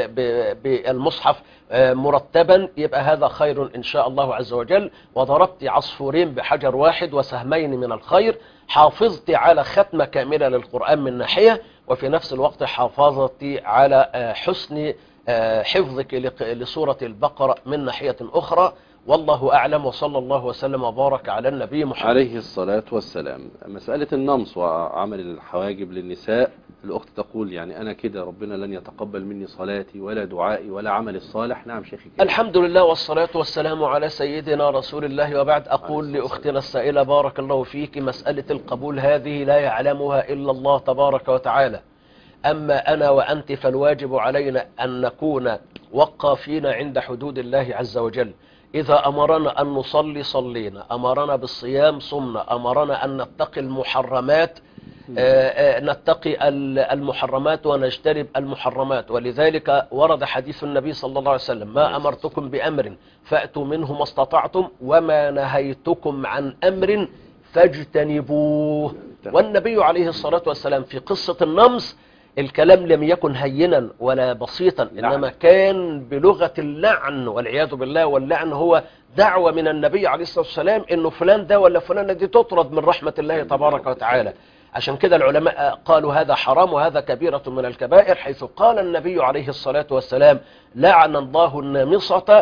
بالمصحف مرتبا يبقى هذا خير إن شاء الله عز وجل، وضربت عصفورين بحجر واحد وسهمين من الخير. حافظت على ختمة كاملة للقرآن من ناحية، وفي نفس الوقت حافظت على حسن حفظك لسورة البقرة من ناحية أخرى. والله أعلم، وصلى الله وسلم وبارك على النبي محمد عليه الصلاة والسلام. مسألة النمص وعمل الحواجب للنساء، الأخت تقول يعني أنا كده ربنا لن يتقبل مني صلاتي ولا دعائي ولا عمل الصالح. نعم شيخي. الحمد لله والصلاة والسلام على سيدنا رسول الله، وبعد أقول لأختنا السائلة بارك الله فيك، مسألة القبول هذه لا يعلمها إلا الله تبارك وتعالى. أما أنا وأنت فالواجب علينا أن نكون وقافين عند حدود الله عز وجل. إذا أمرنا أن نصلي صلينا، أمرنا بالصيام صمنا، أمرنا أن نتقي المحرمات نتقي المحرمات ونجتنب المحرمات. ولذلك ورد حديث النبي صلى الله عليه وسلم: ما أمرتكم بأمر فأتوا منه ما استطعتم، وما نهيتكم عن أمر فاجتنبوه. والنبي عليه الصلاة والسلام في قصة النمس الكلام لم يكن هينا ولا بسيطا، إنما كان بلغة اللعن والعياذ بالله. واللعن هو دعوة من النبي عليه الصلاة والسلام إنه فلان ده ولا فلانة دي تطرد من رحمة الله تبارك وتعالى. عشان كده العلماء قالوا هذا حرام وهذا كبيرة من الكبائر، حيث قال النبي عليه الصلاة والسلام: لعن الله النامصة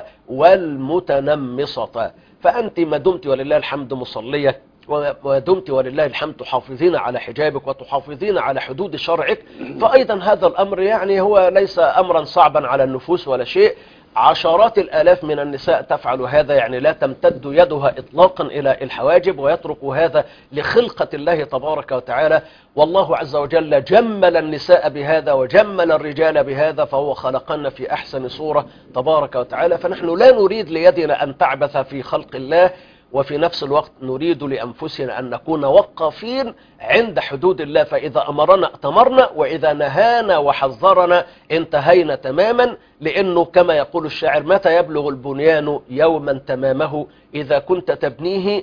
والمتنمصة. فأنت ما دمت ولله الحمد مصلية، ودمت ولله الحمد تحافظين على حجابك وتحافظين على حدود شرعك، فأيضا هذا الأمر يعني هو ليس أمرا صعبا على النفوس ولا شيء. عشرات الآلاف من النساء تفعل هذا، يعني لا تمتد يدها إطلاقا إلى الحواجب، ويترك هذا لخلقة الله تبارك وتعالى. والله عز وجل جمل النساء بهذا وجمل الرجال بهذا، فهو خلقنا في أحسن صورة تبارك وتعالى. فنحن لا نريد ليدنا أن تعبث في خلق الله، وفي نفس الوقت نريد لأنفسنا أن نكون وقافين عند حدود الله، فإذا أمرنا اتمرنا، وإذا نهانا وحذرنا انتهينا تماما. لأنه كما يقول الشاعر: متى يبلغ البنيان يوما تمامه إذا كنت تبنيه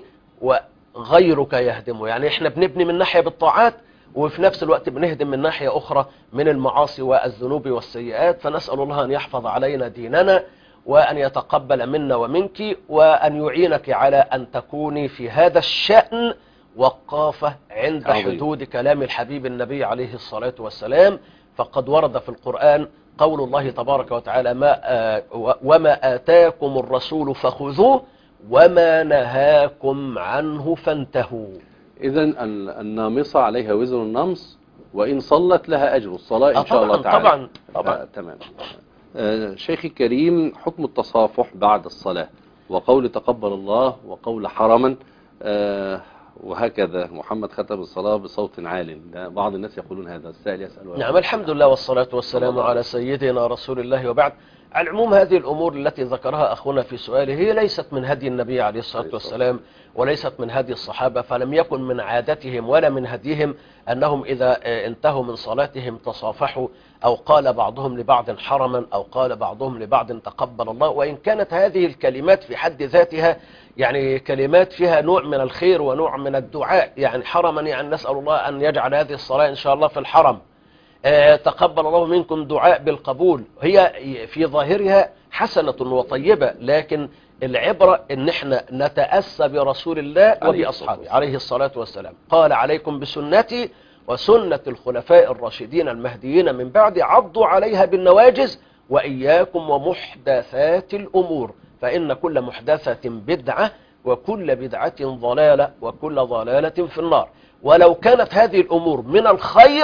وغيرك يهدمه. يعني احنا بنبني من ناحية بالطاعات، وفي نفس الوقت بنهدم من ناحية أخرى من المعاصي والذنوب والسيئات. فنسأل الله أن يحفظ علينا ديننا، وأن يتقبل منا ومنك، وأن يعينك على أن تكوني في هذا الشأن وقافة عند عظيم. حدود كلام الحبيب النبي عليه الصلاة والسلام. فقد ورد في القرآن قول الله تبارك وتعالى: ما آه وما آتاكم الرسول فخذوه وما نهاكم عنه فانتهوا. إذن النامصة عليها وزر النمص، وإن صلت لها أجر الصلاة إن شاء الله تعالى. طبعا طبعا آه تمام. آه شيخي الكريم، حكم التصافح بعد الصلاة، وقول تقبل الله، وقول حرما، آه وهكذا محمد ختم الصلاة بصوت عال. بعض الناس يقولون هذا. السائل يسأل. نعم، الحمد لله والصلاة والسلام على سيدنا رسول الله، وبعد. على العموم هذه الأمور التي ذكرها أخونا في سؤاله هي ليست من هدي النبي عليه الصلاة والسلام، وليست من هدي الصحابة، فلم يكن من عادتهم ولا من هديهم أنهم إذا انتهوا من صلاتهم تصافحوا، أو قال بعضهم لبعض حرما، أو قال بعضهم لبعض تقبل الله. وإن كانت هذه الكلمات في حد ذاتها يعني كلمات فيها نوع من الخير ونوع من الدعاء. يعني حرما يعني نسأل الله أن يجعل هذه الصلاة إن شاء الله في الحرم. آه تقبل الله منكم دعاء بالقبول، هي في ظاهرها حسنة وطيبة، لكن العبرة ان احنا نتأسى برسول الله وبأصحابه عليه الصلاة والسلام. قال: عليكم بسنتي وسنة الخلفاء الراشدين المهديين من بعد، عضوا عليها بالنواجز، وإياكم ومحدثات الأمور، فإن كل محدثة بدعة، وكل بدعة ضلالة، وكل ضلالة في النار. ولو كانت هذه الأمور من الخير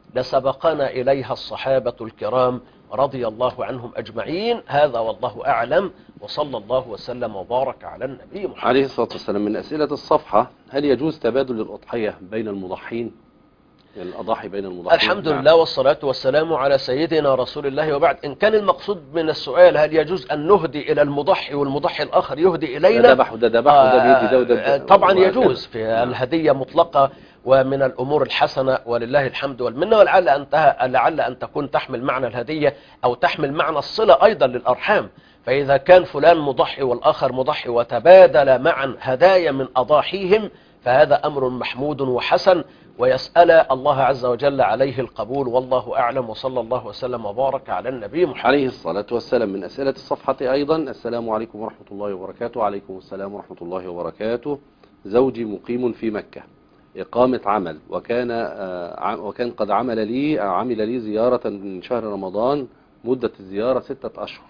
لسبقنا إليها الصحابة الكرام رضي الله عنهم أجمعين. هذا والله أعلم، وصلى الله وسلم وبارك على النبي محمد عليه الصلاة والسلام. من أسئلة الصفحة: هل يجوز تبادل الأضحية بين المضحين؟ الأضاحي بين المضحين. الحمد لله والصلاة والسلام على سيدنا رسول الله، وبعد. إن كان المقصود من السؤال هل يجوز أن نهدي إلى المضحي والمضحي الآخر يهدي إلينا، ده ذبح وده ذبح وده بيدي ده وده طبعا يجوز في الهدية مطلقة، ومن الأمور الحسنة ولله الحمد والمنة. ولعل أن لعل أن تكون تحمل معنى الهدية، أو تحمل معنى الصلة أيضا للأرحام. فإذا كان فلان مضحي والآخر مضحي وتبادل معا هدايا من أضاحيهم، فهذا أمر محمود وحسن، ويسأل الله عز وجل عليه القبول، والله أعلم. وصلى الله وسلم وبارك على النبي محمد عليه الصلاة والسلام. من أسئلة الصفحة أيضا: السلام عليكم ورحمة الله وبركاته. عليكم السلام ورحمة الله وبركاته. زوجي مقيم في مكة إقامة عمل، وكان وكان قد عمل لي عمل لي زيارة من شهر رمضان، مدة الزيارة ستة أشهر،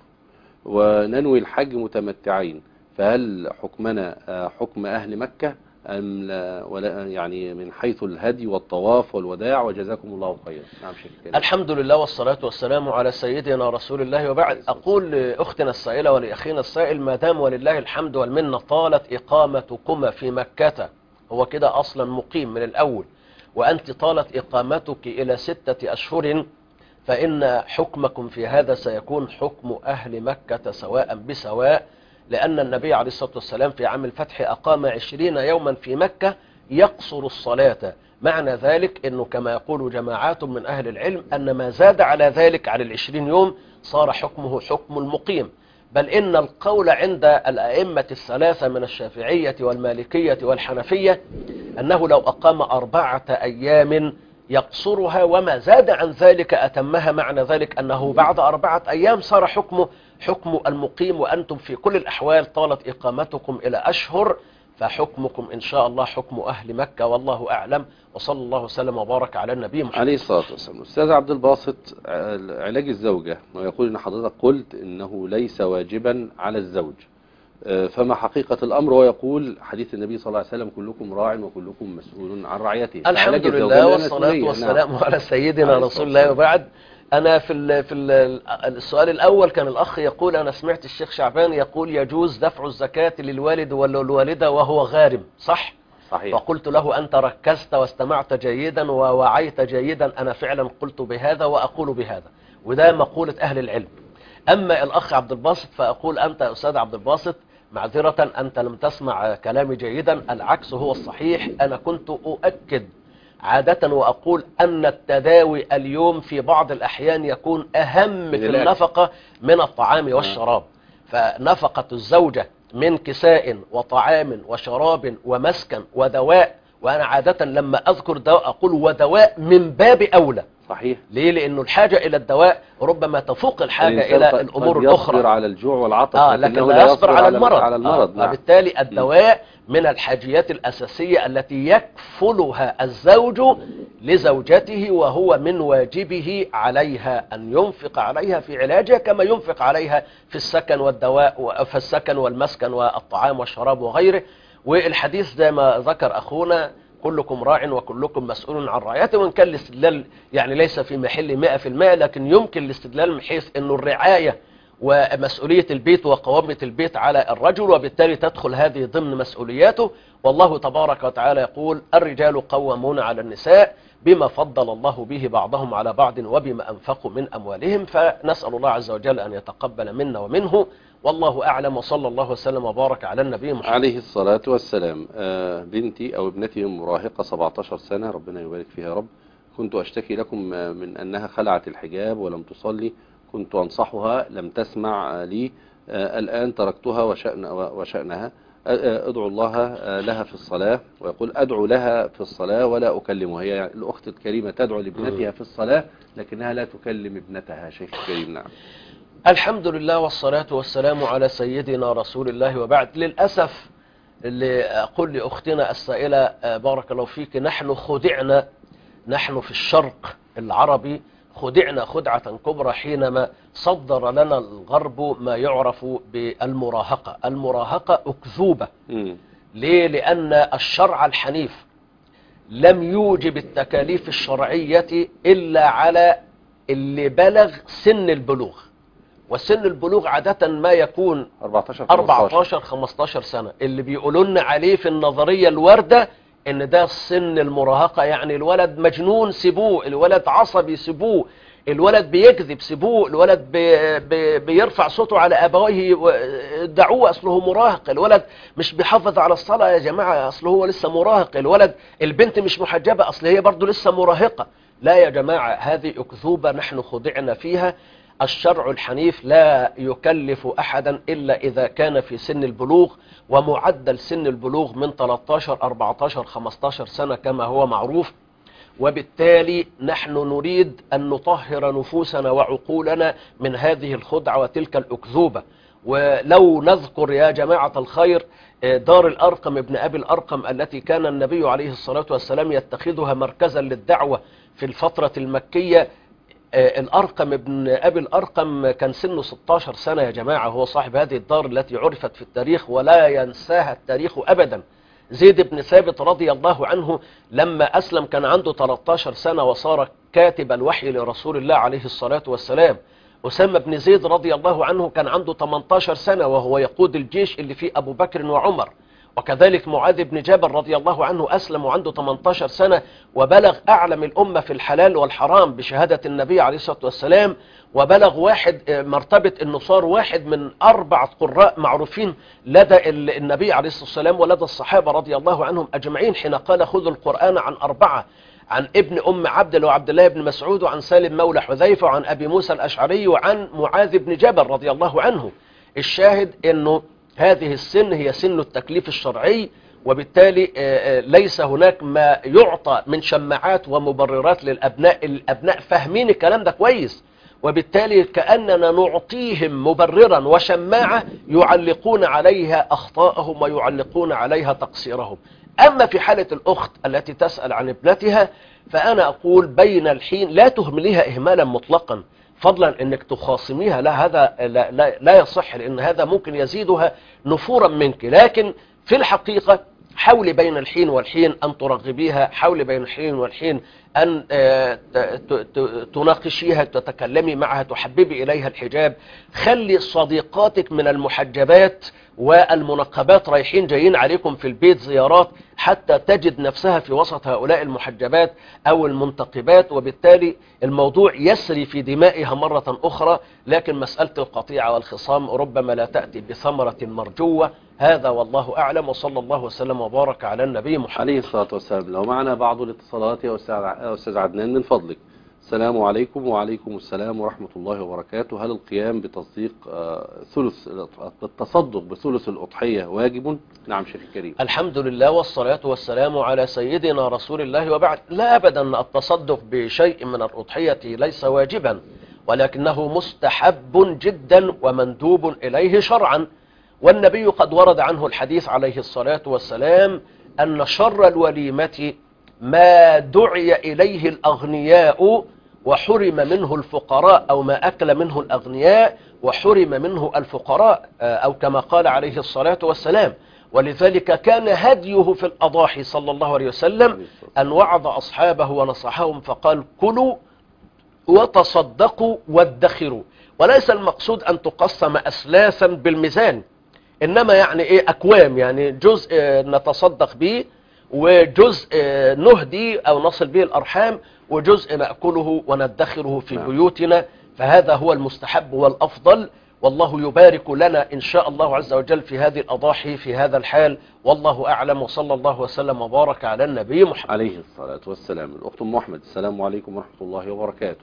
وننوي الحج متمتعين، فهل حكمنا حكم أهل مكة أم لا؟ ولا يعني من حيث الهدي والطواف والوداع؟ وجزاكم الله خيرا. نعم شكرا. الحمد لله والصلاة والسلام على سيدنا رسول الله، وبعد. أقول لأختنا السائلة ولأخينا السائل: ما دام ولله الحمد والمنة طالت إقامتكما في مكة، هو كده أصلا مقيم من الأول، وأنت طالت إقامتك إلى ستة أشهر، فإن حكمكم في هذا سيكون حكم أهل مكة سواء بسواء، لأن النبي عليه الصلاة والسلام في عام الفتح أقام عشرين يوما في مكة يقصر الصلاة. معنى ذلك أنه كما يقول جماعات من أهل العلم أن ما زاد على ذلك على العشرين يوم صار حكمه حكم المقيم. بل إن القول عند الأئمة الثلاثة من الشافعية والمالكية والحنفية أنه لو أقام أربعة أيام يقصرها، وما زاد عن ذلك أتمها. معنى ذلك أنه بعد أربعة أيام صار حكمه حكم المقيم، وأنتم في كل الأحوال طالت إقامتكم إلى أشهر، فحكمكم إن شاء الله حكم أهل مكة، والله أعلم. وصلى الله وسلم وبارك على النبي محمد عليه الصلاة والسلام. أستاذ عبد الباسط، علاج الزوجة، ويقول إن حضرتك قلت إنه ليس واجبا على الزوج، فما حقيقة الأمر؟ ويقول حديث النبي صلى الله عليه وسلم: كلكم راع وكلكم مسؤول عن رعيته. الحمد لله والصلاة والسلام على سيدنا رسول الله، وبعد. أنا في ال في ال السؤال الأول كان الأخ يقول أنا سمعت الشيخ شعبان يقول يجوز دفع الزكاة للوالد والوالدة وهو غارم، صح؟ صحيح. وقلت له أنت ركزت واستمعت جيدا ووعيت جيدا، أنا فعلا قلت بهذا وأقول بهذا، وده مقولة أهل العلم. أما الأخ عبد الباسط فأقول أنت يا أستاذ عبد الباسط معذرة أنت لم تسمع كلامي جيدا، العكس هو الصحيح. أنا كنت أؤكد عادة وأقول أن التداوي اليوم في بعض الأحيان يكون أهم في النفقة من الطعام والشراب. فنفقة الزوجة من كساء وطعام وشراب ومسكن ودواء، وأنا عادة لما أذكر دواء أقول ودواء من باب أولى. صحيح. ليه؟ لأنه الحاجة إلى الدواء ربما تفوق الحاجة إلى الأمور الأخرى. يصبر على الجوع والعطش آه لكن لا يصبر على المرض, على المرض. آه. نعم. فبالتالي الدواء من الحاجيات الأساسية التي يكفلها الزوج لزوجته، وهو من واجبه عليها أن ينفق عليها في علاجها كما ينفق عليها في السكن والدواء في السكن والمسكن والطعام والشراب وغيره. والحديث زي ما ذكر أخونا كلكم راع وكلكم مسؤول عن رعيته، وإن كان الاستدلال يعني ليس في محل مئة في المئة، لكن يمكن الاستدلال من حيث أنه الرعاية ومسؤولية البيت وقوامة البيت على الرجل، وبالتالي تدخل هذه ضمن مسؤولياته. والله تبارك وتعالى يقول الرجال قوامون على النساء بما فضل الله به بعضهم على بعض وبما أنفقوا من أموالهم. فنسأل الله عز وجل أن يتقبل منا ومنه، والله أعلم، وصلى الله وسلم وبارك على النبي محمد عليه الصلاة والسلام. آه بنتي أو ابنتي مراهقة سبعتاشر سنة، ربنا يبارك فيها يا رب، كنت أشتكي لكم من أنها خلعت الحجاب ولم تصلي، كنت أنصحها لم تسمع لي، آه الآن تركتها وشأن وشأنها، آه أدعو الله لها في الصلاة، ويقول أدعو لها في الصلاة ولا أكلمها. هي يعني الأخت الكريمة تدعو لابنتها في الصلاة لكنها لا تكلم ابنتها. شيخ الكريم. نعم. الحمد لله والصلاة والسلام على سيدنا رسول الله، وبعد. للأسف اللي أقول لأختنا السائلة بارك الله فيك، نحن خدعنا، نحن في الشرق العربي خدعنا خدعة كبرى حينما صدر لنا الغرب ما يعرف بالمراهقة. المراهقة أكذوبة. م. ليه؟ لأن الشرع الحنيف لم يوجب التكاليف الشرعية إلا على اللي بلغ سن البلوغ، وسن البلوغ عادة ما يكون أربعتاشر خمستاشر سنة، اللي بيقولوا لنا عليه في النظرية الواردة ان ده سن المراهقة، يعني الولد مجنون سيبوه، الولد عصبي سيبوه، الولد بيكذب سيبوه، الولد بي بي بيرفع صوته على أبويه دعوه أصله مراهق، الولد مش بيحافظ على الصلاة يا جماعة أصله هو لسه مراهق، الولد البنت مش محجبة أصل هي برضو لسه مراهقة. لا يا جماعة، هذه أكذوبة نحن خدعنا فيها. الشرع الحنيف لا يكلف أحدا إلا إذا كان في سن البلوغ، ومعدل سن البلوغ من تلتاشر أربعتاشر خمستاشر سنة كما هو معروف. وبالتالي نحن نريد أن نطهر نفوسنا وعقولنا من هذه الخدعة وتلك الأكذوبة. ولو نذكر يا جماعة الخير دار الأرقم ابن أبي الأرقم التي كان النبي عليه الصلاة والسلام يتخذها مركزا للدعوة في الفترة المكية، الأرقم ابن أبي الأرقم كان سنه ستاشر سنة يا جماعة، هو صاحب هذه الدار التي عرفت في التاريخ ولا ينساها التاريخ أبدا. زيد بن ثابت رضي الله عنه لما أسلم كان عنده تلتاشر سنة وصار كاتب الوحي لرسول الله عليه الصلاة والسلام. أسامة بن زيد رضي الله عنه كان عنده تمنتاشر سنة وهو يقود الجيش اللي فيه أبو بكر وعمر. وكذلك معاذ بن جبل رضي الله عنه أسلم وعنده تمنتاشر سنة وبلغ أعلم الأمة في الحلال والحرام بشهادة النبي عليه الصلاة والسلام، وبلغ واحد مرتبة أنه صار واحد من أربع قراء معروفين لدى النبي عليه الصلاة والسلام ولدى الصحابة رضي الله عنهم أجمعين، حين قال خذوا القرآن عن أربعة، عن ابن أم عبد وعبد الله بن مسعود وعن سالم مولى حذيفة وعن أبي موسى الأشعري وعن معاذ بن جبل رضي الله عنه. الشاهد أنه هذه السن هي سن التكليف الشرعي، وبالتالي ليس هناك ما يعطى من شماعات ومبررات للأبناء. الأبناء فاهمين الكلام ده كويس، وبالتالي كأننا نعطيهم مبررا وشماعة يعلقون عليها أخطاءهم ويعلقون عليها تقصيرهم. أما في حالة الأخت التي تسأل عن ابنتها فأنا أقول بين الحين لا تهمليها إهمالا مطلقا، فضلا انك تخاصميها، لا هذا لا, لا, لا يصح، لان هذا ممكن يزيدها نفورا منك. لكن في الحقيقة حاولي بين الحين والحين أن ترغبيها، حاولي بين الحين والحين أن تناقشيها، تتكلمي معها، تحببي إليها الحجاب. خلي صديقاتك من المحجبات والمنقبات رايحين جايين عليكم في البيت زيارات حتى تجد نفسها في وسط هؤلاء المحجبات أو المنتقبات، وبالتالي الموضوع يسري في دمائها مرة أخرى. لكن مسألة القطيعة والخصام ربما لا تأتي بثمرة مرجوة. هذا والله أعلم، وصلى الله وسلم وبارك على النبي محمد عليه الصلاة والسلام. لو معنا بعض الاتصالات يا أستاذ عدنان من فضلك. السلام عليكم. وعليكم السلام ورحمة الله وبركاته. هل القيام بتصديق ثلث التصدق بثلث الأضحية واجب؟ نعم شيخ الكريم. الحمد لله والصلاة والسلام على سيدنا رسول الله وبعد. لا أبدا، التصدق بشيء من الأضحية ليس واجبا، ولكنه مستحب جدا ومندوب إليه شرعا. والنبي قد ورد عنه الحديث عليه الصلاة والسلام أن شر الوليمة ما دعي إليه الأغنياء وحرم منه الفقراء، أو ما أكل منه الأغنياء وحرم منه الفقراء، أو كما قال عليه الصلاة والسلام. ولذلك كان هديه في الأضاحي صلى الله عليه وسلم أن وعظ أصحابه ونصحهم فقال: كلوا وتصدقوا وادخروا. وليس المقصود أن تقسم أسلاسا بالميزان، إنما يعني إيه أكوام، يعني جزء نتصدق به وجزء نهدي أو نصل به الأرحام وجزء نأكله وندخره في بيوتنا. فهذا هو المستحب والأفضل، والله يبارك لنا إن شاء الله عز وجل في هذه الأضاحي في هذا الحال. والله أعلم، وصلى الله وسلم وبارك على النبي محمد عليه الصلاة والسلام. الأخت أم أحمد، السلام عليكم ورحمة الله وبركاته.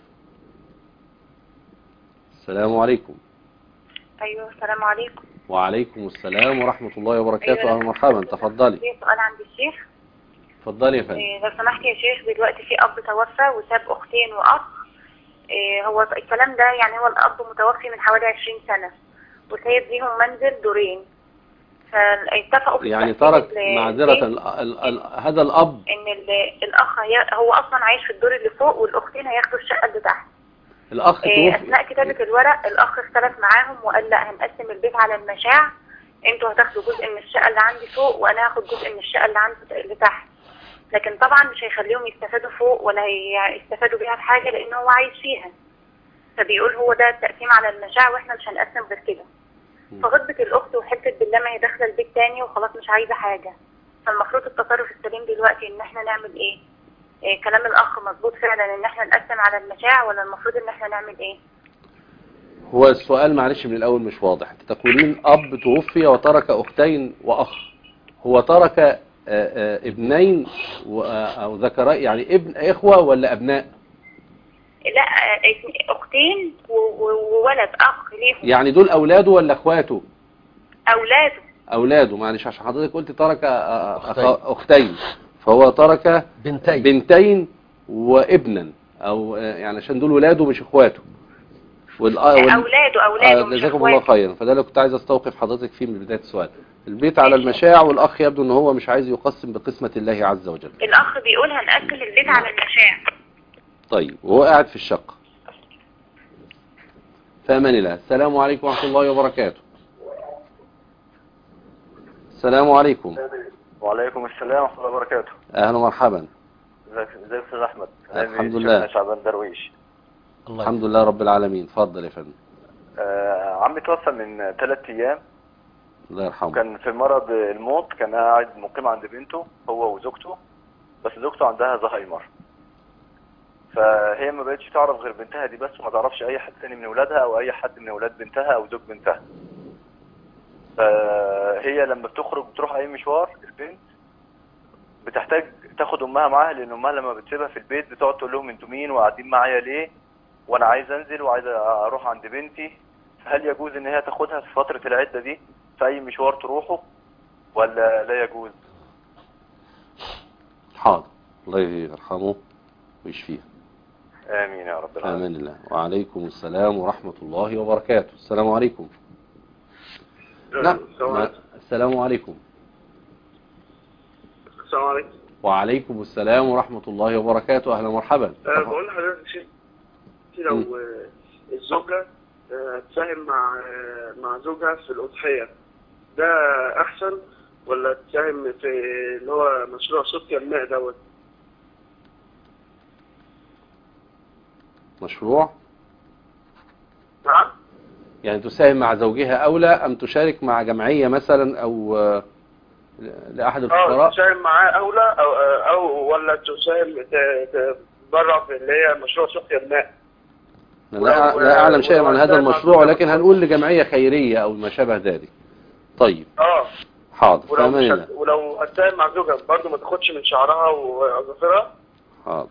السلام عليكم. أيوه السلام عليكم. وعليكم السلام ورحمة الله وبركاته. أهلا مرحبا، تفضلي. في سؤال عند الشيخ. تفضلي يا فندم. إيه لو سمحت يا شيخ، دلوقتي في أب توفى وساب أختين وأخ. إيه هو الكلام ده يعني هو الأب متوفي من حوالي عشرين سنة وسايب ليهم منزل دورين، فاتفقوا في يعني ترك معذرة هذا الأب إن الأخ هو أصلا عايش في الدور اللي فوق والأختين هياخدوا الشقة اللي تحت. الأخ إيه أثناء كتابة الورق الأخ اختلف معاهم وقال لا، هنقسم البيت على المشاع، انتوا هتاخدوا جزء من الشقة اللي عندي فوق وأنا هاخد جزء من الشقة اللي عندي اللي تحت. لكن طبعا مش هيخليهم يستفادوا فوق ولا هيستفادوا بيها في حاجة لأن هو عايش فيها. فبيقول هو ده التقسيم على المشاع واحنا مش هنقسم غير كده. فغضبت الأخت وحبت بالله ما هي داخلة البيت تاني وخلاص مش عايزة حاجة. فالمفروض التصرف السليم دلوقتي ان احنا نعمل ايه؟ إيه كلام الأخ مظبوط فعلا ان احنا نقسم على المشاع، ولا المفروض ان احنا نعمل ايه؟ هو السؤال معلش من الأول مش واضح. تقولين أب توفي وترك أختين وأخ، هو ترك ابنين أو ذكرين، يعني ابن إخوة ولا أبناء؟ لا أختين وولد أخ ليهم. يعني دول أولاده ولا أخواته؟ أولاده. أولاده معلش عشان حضرتك قلت ترك أختين، فهو ترك بنتين بنتين وابنا، أو يعني عشان دول ولاده مش إخواته. وال... اولاده اولاده آه جزاكم الله خيرا. فده اللي كنت عايز استوقف حضرتك فيه من بدايه السؤال. البيت على المشاع، والاخ يبدو ان هو مش عايز يقسم بقسمه الله عز وجل. الاخ بيقول هنأكل البيت على المشاع. طيب وهو قاعد في الشقه. فامان الله. السلام عليكم ورحمه الله وبركاته. السلام عليكم. وعليكم السلام ورحمه الله وبركاته. اهلا ومرحبا. ازيك ازيك يا استاذ احمد؟ الحمد لله. شعبان درويش. الله الحمد لله رب العالمين. اتفضل يا فندم. آه عمي توفى من ثلاث ايام. الله يرحمه. كان في مرض الموت، كان قاعد مقيم عند بنته هو وزوجته، بس زوجته عندها زهايمر، فهي ما بقتش تعرف غير بنتها دي بس، وما تعرفش اي حد ثاني من اولادها او اي حد من اولاد بنتها او زوج بنتها. فهي لما بتخرج بتروح اي مشوار البنت بتحتاج تاخد امها معاها، لان امها لما بتسيبها في البيت بتقعد تقول لهم انتوا مين وقاعدين معايا ليه، وانا عايز انزل وعايز اروح عند بنتي. هل يجوز ان هي تاخدها في فترة العدة دي في اي مشوار تروحه ولا لا يجوز؟ حاضر، الله يرحمه ويشفيه. امين يا رب العالمين. امين الله. وعليكم السلام ورحمة الله وبركاته. السلام عليكم. نعم. السلام عليكم. السلام عليكم. وعليكم السلام ورحمة الله وبركاته. اهلا ومرحبا. أه بقول لحضرتك شيء، لو م. الزوجة تساهم مع مع زوجها في الأضحية ده أحسن، ولا تساهم في اللي هو مشروع سقيا الماء دوت؟ مشروع نعم. يعني تساهم مع زوجها أولى أم تشارك مع جمعية مثلا أو آه، لأحد اه الفقراء؟ تساهم معاه أولى أو أو ولا تساهم ت- تتبرع في اللي هي مشروع سقيا الماء؟ أنا لا لا أعلم شيئا عن هذا المشروع، ولو- لكن هنقول لجمعية خيرية أو ما شابه ذلك. طيب اه حاضر، ولو فأمان مش الله. هت- ولو هتساهم مع زوجها برضه ما تاخدش من شعرها وأظافرها. حاضر،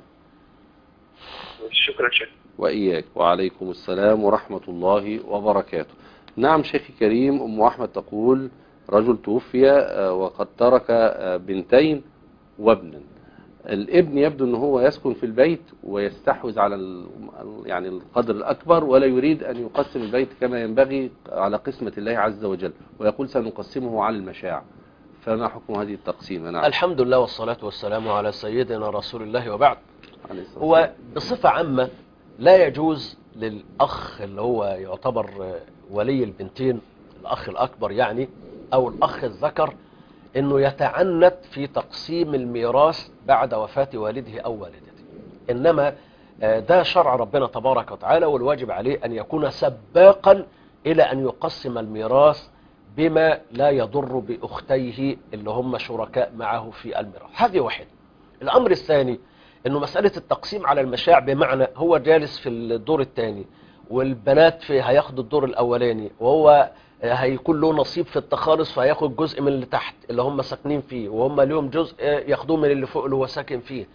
شكرا شكرا. وإياك. وعليكم السلام ورحمة الله وبركاته. نعم شيخي كريم، أم أحمد تقول رجل توفي آه، وقد ترك آه، بنتين وابنا. الابن يبدو أنه هو يسكن في البيت ويستحوذ على ال- يعني القدر الأكبر، ولا يريد أن يقسم البيت كما ينبغي على قسمة الله عز وجل، ويقول سنقسمه على المشاع. فما حكم هذه التقسيمة؟ نعم. الحمد لله والصلاة والسلام على سيدنا رسول الله وبعد. عليه الصلاة هو والسلام. بصفة عامة لا يجوز للأخ اللي هو يعتبر ولي البنتين، الأخ الأكبر يعني، أو الأخ الذكر، أنه يتعنت في تقسيم الميراث بعد وفاة والده أو والدته. إنما ده شرع ربنا تبارك وتعالى، والواجب عليه أن يكون سباقا إلى أن يقسم الميراث بما لا يضر بأختيه اللي هم شركاء معه في الميراث. هذه واحدة. الأمر الثاني انه مسألة التقسيم على المشاع، بمعنى هو جالس في الدور الثاني والبنات في هياخدوا الدور الاولاني، وهو هيكون له نصيب في التخالص فهياخد جزء من اللي تحت اللي هم ساكنين فيه، وهم لهم جزء ياخدوه من اللي فوق اللي هو ساكن فيه.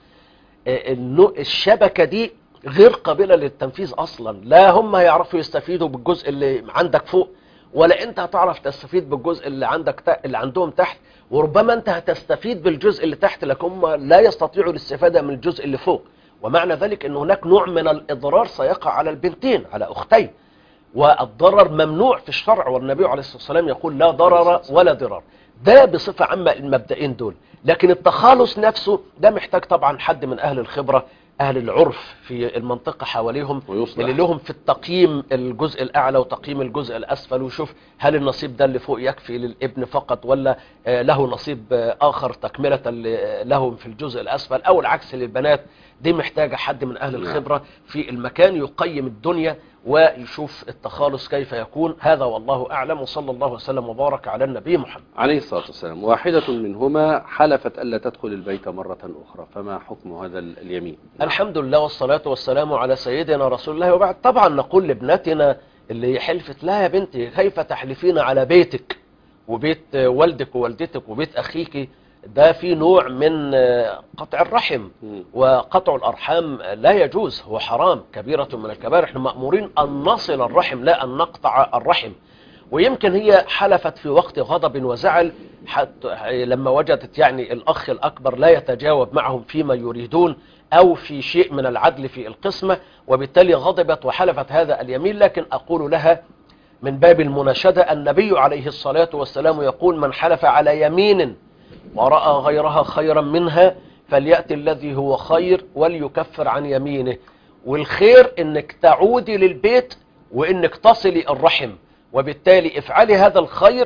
الشبكة دي غير قابلة للتنفيذ اصلا. لا هم هيعرفوا يستفيدوا بالجزء اللي عندك فوق، ولا انت هتعرف تستفيد بالجزء اللي عندك اللي عندهم تحت، وربما انت هتستفيد بالجزء اللي تحت لكن هم لا يستطيعوا الاستفادة من الجزء اللي فوق. ومعنى ذلك ان هناك نوع من الاضرار سيقع على البنتين، على اختين، والضرر ممنوع في الشرع، والنبي عليه الصلاة والسلام يقول لا ضرر ولا ضرار. ده بصفة عامة المبدئين دول. لكن التخالص نفسه ده محتاج طبعا حد من اهل الخبرة، اهل العرف في المنطقة حواليهم، اللي لهم في التقييم الجزء الاعلى وتقييم الجزء الاسفل، ويشوف هل النصيب ده اللي فوق يكفي للابن فقط، ولا له نصيب اخر تكملة لهم في الجزء الاسفل، او العكس للبنات. دي محتاجة حد من اهل الخبرة في المكان يقيم الدنيا ويشوف التخالص كيف يكون. هذا والله اعلم، وصلى الله وسلم وبارك على النبي محمد عليه الصلاة والسلام. واحدة منهما حلفت ألا تدخل البيت مرة أخرى، فما حكم هذا اليمين؟ الحمد لله والصلاة والسلام على سيدنا رسول الله وبعد. طبعا نقول لابنتنا اللي حلفت: لا يا بنتي، كيف تحلفين على بيتك وبيت والدك ووالدتك وبيت أخيك؟ ده في نوع من قطع الرحم، وقطع الأرحام لا يجوز، هو حرام، كبيرة من الكبائر. احنا مأمورين أن نصل الرحم لا أن نقطع الرحم. ويمكن هي حلفت في وقت غضب وزعل، حتى لما وجدت يعني الأخ الأكبر لا يتجاوب معهم فيما يريدون أو في شيء من العدل في القسمة، وبالتالي غضبت وحلفت هذا اليمين. لكن أقول لها من باب المناشدة، النبي عليه الصلاة والسلام يقول: من حلف على يمين ورأى غيرها خيرا منها فليأتي الذي هو خير وليكفر عن يمينه. والخير انك تعودي للبيت وانك تصلي الرحم، وبالتالي افعلي هذا الخير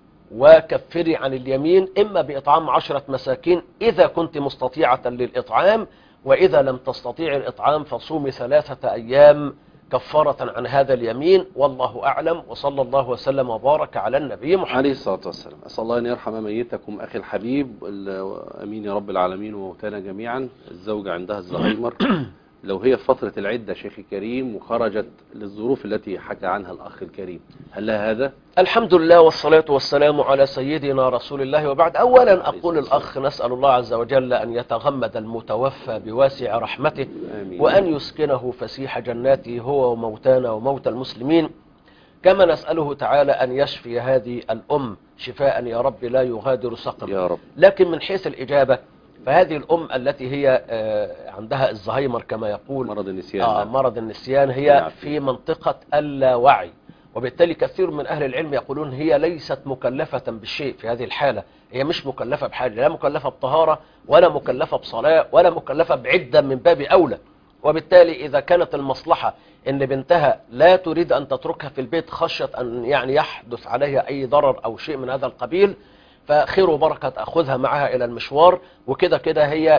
وكفري عن اليمين، اما باطعام عشرة مساكين اذا كنت مستطيعة للاطعام، واذا لم تستطيع الاطعام فصومي ثلاثة ايام كفارة عن هذا اليمين. والله أعلم، وصلى الله وسلم وبارك على النبي محمد عليه الصلاة والسلام. أسأل الله أن يرحم ميتكم أخي الحبيب، أمين يا رب العالمين، وموتانا جميعا. الزوجة عندها الزهايمر، لو هي في فترة العدة شيخي كريم وخرجت للظروف التي حكى عنها الأخ الكريم، هل لها هذا؟ الحمد لله والصلاة والسلام على سيدنا رسول الله وبعد. أولا أقول الأخ: نسأل الله عز وجل أن يتغمد المتوفى بواسع رحمته، آمين، وأن يسكنه فسيح جناته هو وموتانا وموتى المسلمين. كما نسأله تعالى أن يشفي هذه الأم شفاء يا رب لا يغادر سقما يا رب. لكن من حيث الإجابة، فهذه الأم التي هي عندها الزهايمر كما يقول، مرض النسيان، آه مرض النسيان، هي في منطقة اللاوعي، وبالتالي كثير من أهل العلم يقولون هي ليست مكلفة بالشيء في هذه الحالة. هي مش مكلفة بحاجة، لا مكلفة بطهارة ولا مكلفة بصلاة ولا مكلفة بعدة من باب أولى. وبالتالي إذا كانت المصلحة أن بنتها لا تريد أن تتركها في البيت خشية أن يعني يحدث عليها أي ضرر أو شيء من هذا القبيل، فخير وبركة تأخذها معها إلى المشوار، وكده كده هي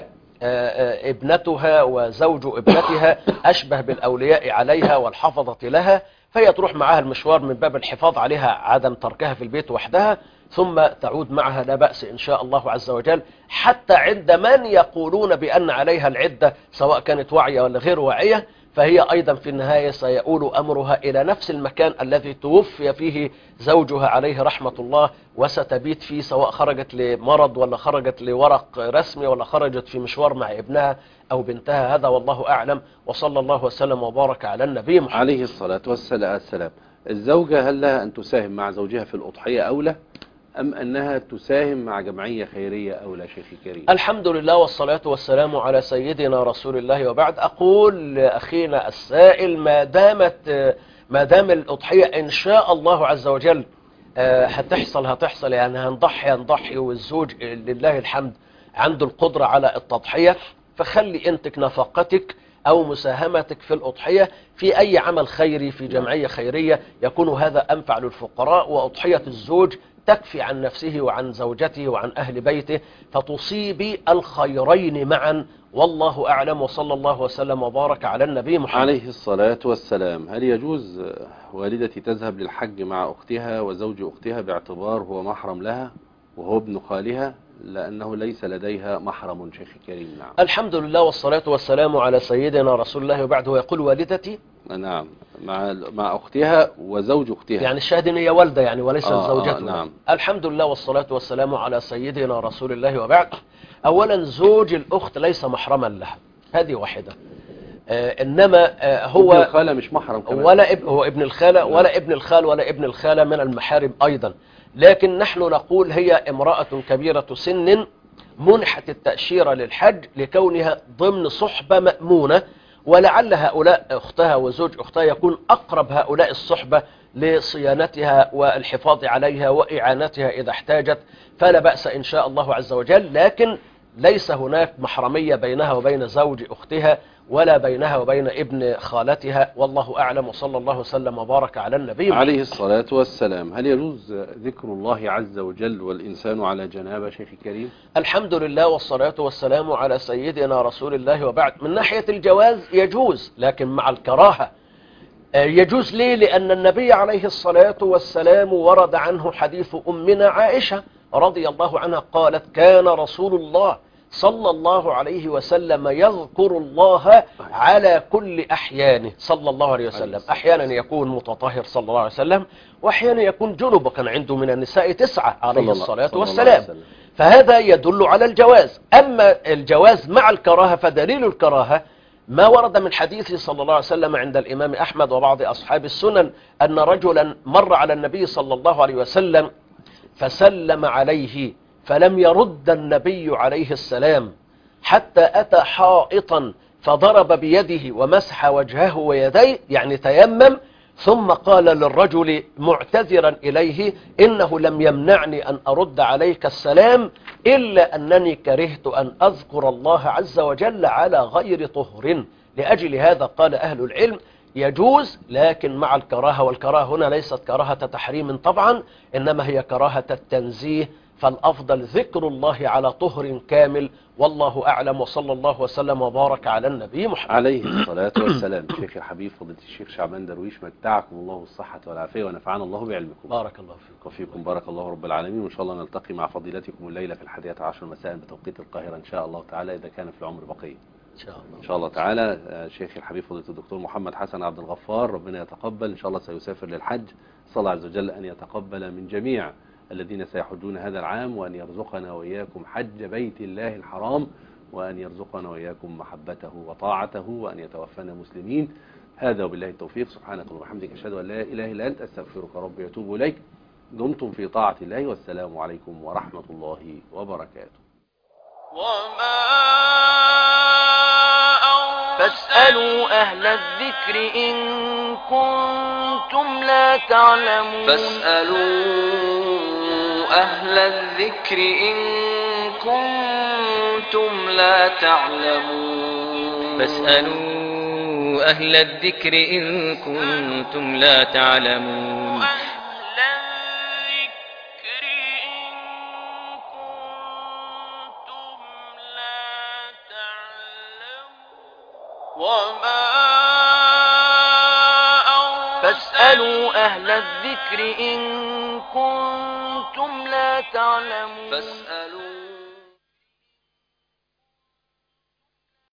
ابنتها وزوج ابنتها أشبه بالأولياء عليها والحفظة لها، فهي تروح معها المشوار من باب الحفاظ عليها، عدم تركها في البيت وحدها، ثم تعود معها لا بأس إن شاء الله عز وجل. حتى عند من يقولون بأن عليها العدة سواء كانت واعية ولا غير واعية، فهي أيضا في النهاية سيؤول أمرها إلى نفس المكان الذي توفي فيه زوجها عليه رحمة الله، وستبيت فيه سواء خرجت لمرض ولا خرجت لورق رسمي ولا خرجت في مشوار مع ابنها أو بنتها. هذا والله أعلم، وصلى الله وسلم وبارك على النبي محمد عليه الصلاة والسلام. الزوجة هل لها أن تساهم مع زوجها في الأضحية أو لا، أم أنها تساهم مع جمعية خيرية أو لا شيخ كريم؟ الحمد لله والصلاة والسلام على سيدنا رسول الله، وبعد أقول لأخينا السائل ما دامت ما دام الأضحية إن شاء الله عز وجل هتحصل هتحصل يعني هنضحي هنضحي والزوج لله الحمد عنده القدرة على التضحية، فخلي أنتك نفقتك أو مساهمتك في الأضحية في أي عمل خيري في جمعية خيرية يكون هذا أنفع للفقراء، وأضحية الزوج تكفي عن نفسه وعن زوجته وعن أهل بيته، فتصيبي الخيرين معا، والله أعلم، وصلى الله وسلم وبارك على النبي محمد عليه الصلاة والسلام. هل يجوز والدتي تذهب للحج مع أختها وزوج أختها باعتبار هو محرم لها وهو ابن خالها، لأنه ليس لديها محرم شيخ كريم؟ نعم. الحمد لله والصلاة والسلام على سيدنا رسول الله، وبعده يقول والدتي نعم مع مع أختها وزوج أختها، يعني الشاهد إن هي والدة يعني وليست آه زوجته. آه نعم. الحمد لله والصلاة والسلام على سيدنا رسول الله، وبعد. أولا زوج الأخت ليس محرما لها، هذه واحدة. آه إنما آه هو ابن الخالة مش محرم كمان، ولا اب هو ابن الخالة ولا ابن الخال ولا ابن الخالة من المحارم أيضا، لكن نحن نقول هي امرأة كبيرة سن منحت التأشيرة للحج لكونها ضمن صحبة مأمونة، ولعل هؤلاء أختها وزوج أختها يكون أقرب هؤلاء الصحبة لصيانتها والحفاظ عليها وإعانتها إذا احتاجت، فلا بأس إن شاء الله عز وجل. لكن ليس هناك محرمية بينها وبين زوج أختها ولا بينها وبين ابن خالتها، والله أعلم، وصلى الله وسلم وبارك على النبي عليه الصلاة والسلام. هل يجوز ذكر الله عز وجل والإنسان على جنابة شيخ كريم؟ الحمد لله والصلاة والسلام على سيدنا رسول الله، وبعد. من ناحية الجواز يجوز، لكن مع الكراهة. يجوز ليه؟ لأن النبي عليه الصلاة والسلام ورد عنه حديث أمنا عائشة رضي الله عنها قالت كان رسول الله صلى الله عليه وسلم يذكر الله على كل أحيانه صلى الله عليه وسلم. أحيانا يكون متطهر صلى الله عليه وسلم، وأحيانا يكون جنب، وكان عنده من النساء تسعة عليه الصلاة والسلام، فهذا يدل على الجواز. أما الجواز مع الكراهة فدليل الكراهة ما ورد من حديث صلى الله عليه وسلم عند الإمام أحمد وبعض أصحاب السنن أن رجلا مر على النبي صلى الله عليه وسلم فسلم عليه فلم يرد النبي عليه السلام حتى أتى حائطا فضرب بيده ومسح وجهه ويديه، يعني تيمم، ثم قال للرجل معتذرا إليه إنه لم يمنعني أن أرد عليك السلام إلا أنني كرهت أن أذكر الله عز وجل على غير طهر. لأجل هذا قال أهل العلم يجوز، لكن مع الكراهة، والكراهة هنا ليست كراهة تحريم طبعا، إنما هي كراهة التنزيه، فالأفضل ذكر الله على طهر كامل، والله أعلم، وصلى الله وسلم وبارك على النبي محمد عليه الصلاة والسلام. شيخ الحبيب فضيلة الشيخ شعبان درويش، متعكم الله الصحة والعافية ونفعنا الله بعلمكم. بارك الله فيكم. وفيكم بارك الله رب العالمين، وإن شاء الله نلتقي مع فضيلتكم الليلة في الحادية عشر مساء بتوقيت القاهرة إن شاء الله تعالى، إذا كان في العمر بقية إن شاء الله. إن شاء الله تعالى. شيخ الحبيب فضيلة الدكتور محمد حسن عبد الغفار، ربنا يتقبل، إن شاء الله سيسافر للحج، صلى الله عز وجل أن يتقبل من جميع الذين سيحجون هذا العام، وأن يرزقنا وإياكم حج بيت الله الحرام، وأن يرزقنا وإياكم محبته وطاعته، وأن يتوفانا مسلمين. هذا وبالله التوفيق. سبحانك اللهم وبحمدك، أشهد أن لا إله إلا أنت، أستغفرك ربي وأتوب إليك. دمتم في طاعة الله، والسلام عليكم ورحمة الله وبركاته. وما فاسألوا أهل الذكر إن كنتم لا تعلمون فاسألوا أهل الذكر إن كنتم لا تعلمون فاسألوا أهل الذكر إن كنتم لا تعلمون أهل الذكر إن وما فاسألوا أهل الذكر إن كنتم لا تعلمون فاسألوا